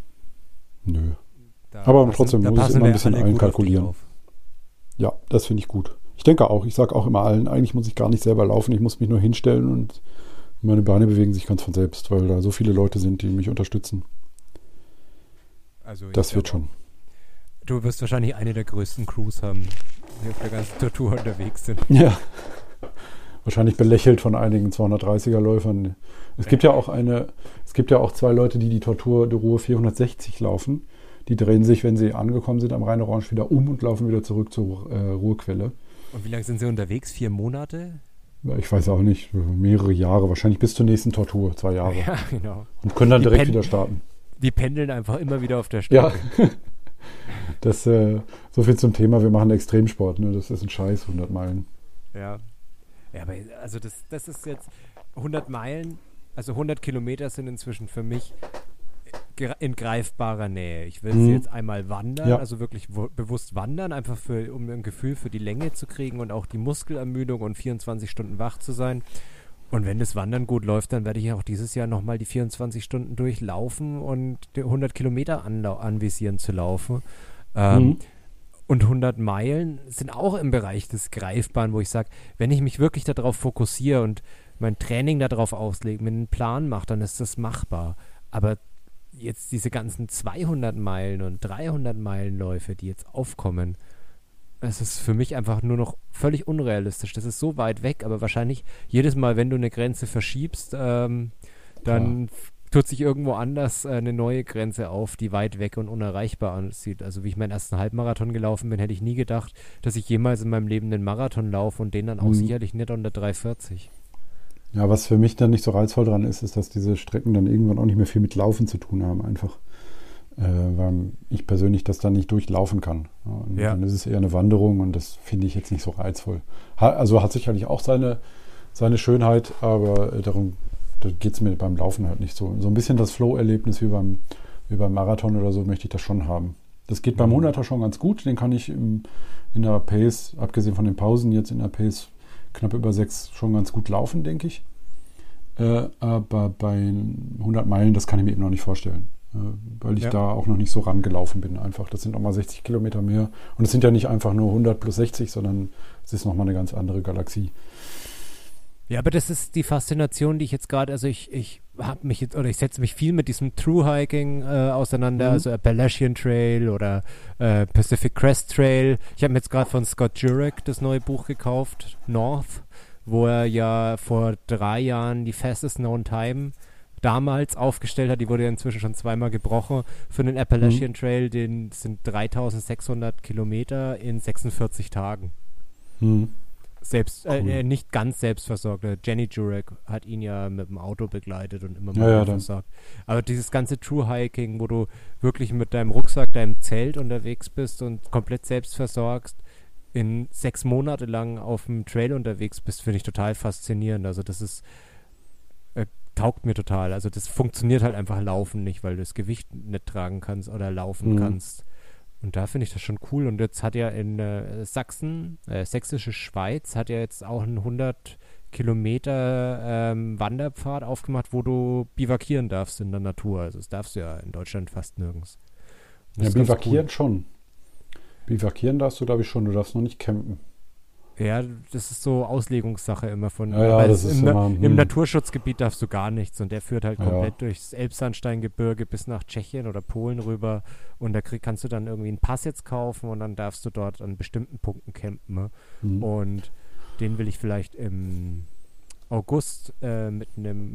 Nö. Aber trotzdem muss ich immer ein bisschen einkalkulieren. Ja, das finde ich gut. Ich denke auch, ich sage auch immer allen, eigentlich muss ich gar nicht selber laufen, ich muss mich nur hinstellen und meine Beine bewegen sich ganz von selbst, weil da so viele Leute sind, die mich unterstützen. Also das wird schon. Du wirst wahrscheinlich eine der größten Crews haben, die auf der ganzen Tortur unterwegs sind. Ja, wahrscheinlich belächelt von einigen 230er-Läufern. Es gibt ja auch 2 Leute, die Tortur de Ruhr 460 laufen. Die drehen sich, wenn sie angekommen sind am Rhein-Orange, wieder um und laufen wieder zurück zur Ruhrquelle. Und wie lange sind sie unterwegs? 4 Monate? Ich weiß auch nicht, mehrere Jahre, wahrscheinlich bis zur nächsten Tortur, 2 Jahre. Ja, genau. Und können dann direkt wieder starten. Die pendeln einfach immer wieder auf der Strecke. Ja, das so viel zum Thema, wir machen Extremsport, ne? Das ist ein Scheiß, 100 Meilen. Ja, aber also das ist jetzt 100 Meilen, also 100 Kilometer sind inzwischen für mich in greifbarer Nähe. Ich will sie jetzt einmal wandern, also wirklich bewusst wandern, einfach um ein Gefühl für die Länge zu kriegen und auch die Muskelermüdung und 24 Stunden wach zu sein. Und wenn das Wandern gut läuft, dann werde ich auch dieses Jahr nochmal die 24 Stunden durchlaufen und die 100 Kilometer anvisieren zu laufen. Und 100 Meilen sind auch im Bereich des Greifbaren, wo ich sage, wenn ich mich wirklich darauf fokussiere und mein Training darauf auslege, mir einen Plan mache, dann ist das machbar. Aber jetzt diese ganzen 200 Meilen und 300 Meilenläufe, die jetzt aufkommen, es ist für mich einfach nur noch völlig unrealistisch. Das ist so weit weg, aber wahrscheinlich jedes Mal, wenn du eine Grenze verschiebst, dann tut sich irgendwo anders eine neue Grenze auf, die weit weg und unerreichbar aussieht. Also wie ich meinen ersten Halbmarathon gelaufen bin, hätte ich nie gedacht, dass ich jemals in meinem Leben einen Marathon laufe und den dann auch sicherlich nicht unter 3,40. Ja, was für mich dann nicht so reizvoll dran ist, dass diese Strecken dann irgendwann auch nicht mehr viel mit Laufen zu tun haben, einfach. Weil ich persönlich das dann nicht durchlaufen kann. Dann ist es eher eine Wanderung und das finde ich jetzt nicht so reizvoll. Also hat sicherlich auch seine Schönheit, aber darum geht es mir beim Laufen halt nicht so. So ein bisschen das Flow-Erlebnis wie beim Marathon oder so möchte ich das schon haben. Das geht beim 100er schon ganz gut, den kann ich in der Pace, abgesehen von den Pausen jetzt in der Pace knapp über 6 schon ganz gut laufen, denke ich. Aber bei 100 Meilen, das kann ich mir eben noch nicht vorstellen. Weil ich da auch noch nicht so rangelaufen bin einfach. Das sind nochmal 60 Kilometer mehr. Und es sind ja nicht einfach nur 100 plus 60, sondern es ist nochmal eine ganz andere Galaxie. Ja, aber das ist die Faszination, die ich jetzt gerade, also ich setze mich viel mit diesem True-Hiking auseinander, also Appalachian Trail oder Pacific Crest Trail. Ich habe mir jetzt gerade von Scott Jurek das neue Buch gekauft, North, wo er ja vor 3 Jahren die Fastest Known Time damals aufgestellt hat. Die wurde ja inzwischen schon 2-mal gebrochen für den Appalachian Trail. Den sind 3600 Kilometer in 46 Tagen. Nicht ganz selbstversorgt. Jenny Jurek hat ihn ja mit dem Auto begleitet und immer mal versorgt. Aber dieses ganze True-Hiking, wo du wirklich mit deinem Rucksack, deinem Zelt unterwegs bist und komplett selbst versorgst, in 6 Monate lang auf dem Trail unterwegs bist, finde ich total faszinierend. Also das ist taugt mir total. Also das funktioniert halt einfach Laufen nicht, weil du das Gewicht nicht tragen kannst oder laufen kannst. Und da finde ich das schon cool. Und jetzt hat ja in sächsische Schweiz hat ja jetzt auch einen 100 Kilometer Wanderpfad aufgemacht, wo du bivakieren darfst in der Natur. Also das darfst du ja in Deutschland fast nirgends. Ja, bivakieren schon. Bivakieren darfst du, glaube ich, schon. Du darfst noch nicht campen. Ja, das ist so Auslegungssache immer von. Ja, das ist im Naturschutzgebiet darfst du gar nichts und der führt halt komplett Ja. durchs Elbsandsteingebirge bis nach Tschechien oder Polen rüber und da kannst du dann irgendwie einen Pass jetzt kaufen und dann darfst du dort an bestimmten Punkten campen. Ne? Und den will ich vielleicht im August mit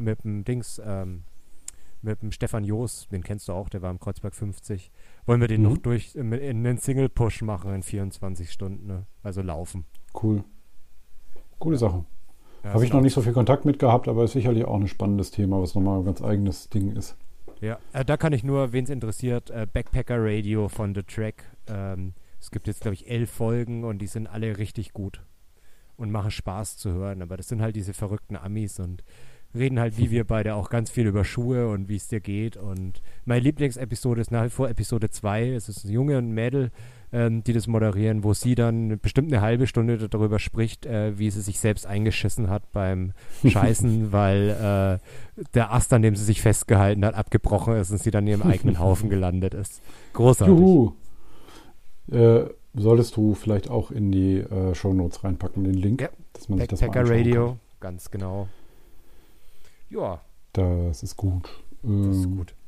dem Stefan Joos, den kennst du auch, der war im Kreuzberg 50, wollen wir den noch in einen Single-Push machen in 24 Stunden, ne? Also laufen. Cool. Coole Sache. Ja, Habe ich noch nicht so viel Kontakt mit gehabt, aber ist sicherlich auch ein spannendes Thema, was nochmal ein ganz eigenes Ding ist. Ja, da kann ich nur, wen es interessiert, Backpacker Radio von The Track. Es gibt jetzt, glaube ich, 11 Folgen und die sind alle richtig gut und machen Spaß zu hören. Aber das sind halt diese verrückten Amis und reden halt wie wir beide auch ganz viel über Schuhe und wie es dir geht. Und meine Lieblingsepisode ist nach wie vor Episode 2. Es ist ein Junge und ein Mädel, die das moderieren, wo sie dann bestimmt eine halbe Stunde darüber spricht, wie sie sich selbst eingeschissen hat beim Scheißen, weil der Ast, an dem sie sich festgehalten hat, abgebrochen ist und sie dann in ihrem eigenen Haufen gelandet ist. Großartig. Juhu. Solltest du vielleicht auch in die Shownotes reinpacken, den Link, Ja. dass man sich das mal Backpacker anschauen Radio, kann. ganz genau. Ja, Das ist gut. das ist gut.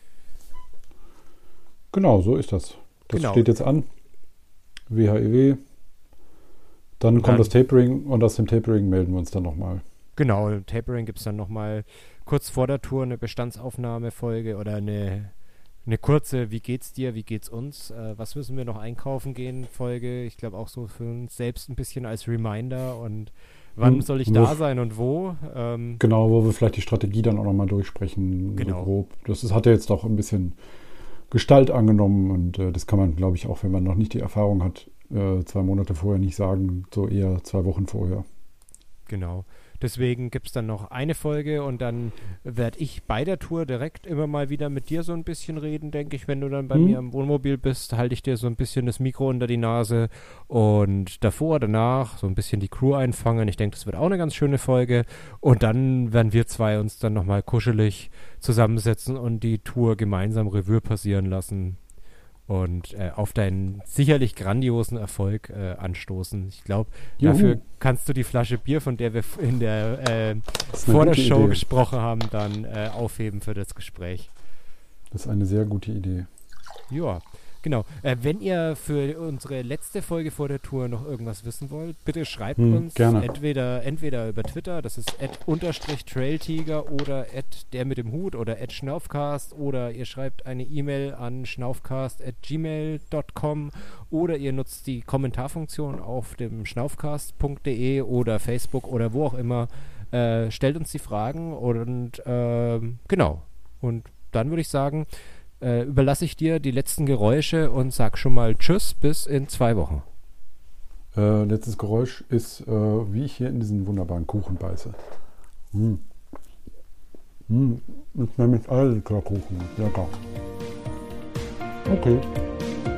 Genau, so ist das. Das Genau. steht jetzt an. WHEW. Dann kommt das Tapering und aus dem Tapering melden wir uns dann nochmal. Genau, im Tapering gibt es dann nochmal kurz vor der Tour eine Bestandsaufnahmefolge oder eine kurze Wie geht's dir, wie geht's uns, was müssen wir noch einkaufen gehen Folge. Ich glaube auch so für uns selbst ein bisschen als Reminder und wann soll ich da sein und wo. Genau, wo wir vielleicht die Strategie dann auch nochmal durchsprechen. Genau. So grob. Hat ja jetzt doch ein bisschen Gestalt angenommen und das kann man, glaube ich, auch wenn man noch nicht die Erfahrung hat, 2 Monate vorher nicht sagen, so eher 2 Wochen vorher. Genau. Deswegen gibt es dann noch eine Folge und dann werde ich bei der Tour direkt immer mal wieder mit dir so ein bisschen reden, denke ich. Wenn du dann bei mir im Wohnmobil bist, halte ich dir so ein bisschen das Mikro unter die Nase und davor, danach so ein bisschen die Crew einfangen. Ich denke, das wird auch eine ganz schöne Folge. Und dann werden wir zwei uns dann nochmal kuschelig zusammensetzen und die Tour gemeinsam Revue passieren lassen. Und auf deinen sicherlich grandiosen Erfolg anstoßen. Ich glaube, dafür kannst du die Flasche Bier, von der wir in der vor der Show gesprochen haben, dann aufheben für das Gespräch. Das ist eine sehr gute Idee. Ja, genau. Wenn ihr für unsere letzte Folge vor der Tour noch irgendwas wissen wollt, bitte schreibt uns gerne. entweder über Twitter, das ist @_trailtiger oder @der mit dem Hut oder @schnaufcast oder ihr schreibt eine E-Mail an schnaufcast@gmail.com oder ihr nutzt die Kommentarfunktion auf dem schnaufcast.de oder Facebook oder wo auch immer. Stellt uns die Fragen und genau. Und dann würde ich sagen, überlasse ich dir die letzten Geräusche und sag schon mal Tschüss, bis in 2 Wochen. Letztes Geräusch ist, wie ich hier in diesen wunderbaren Kuchen beiße. Ich nehme jetzt alle Kuchen. Lecker. Okay.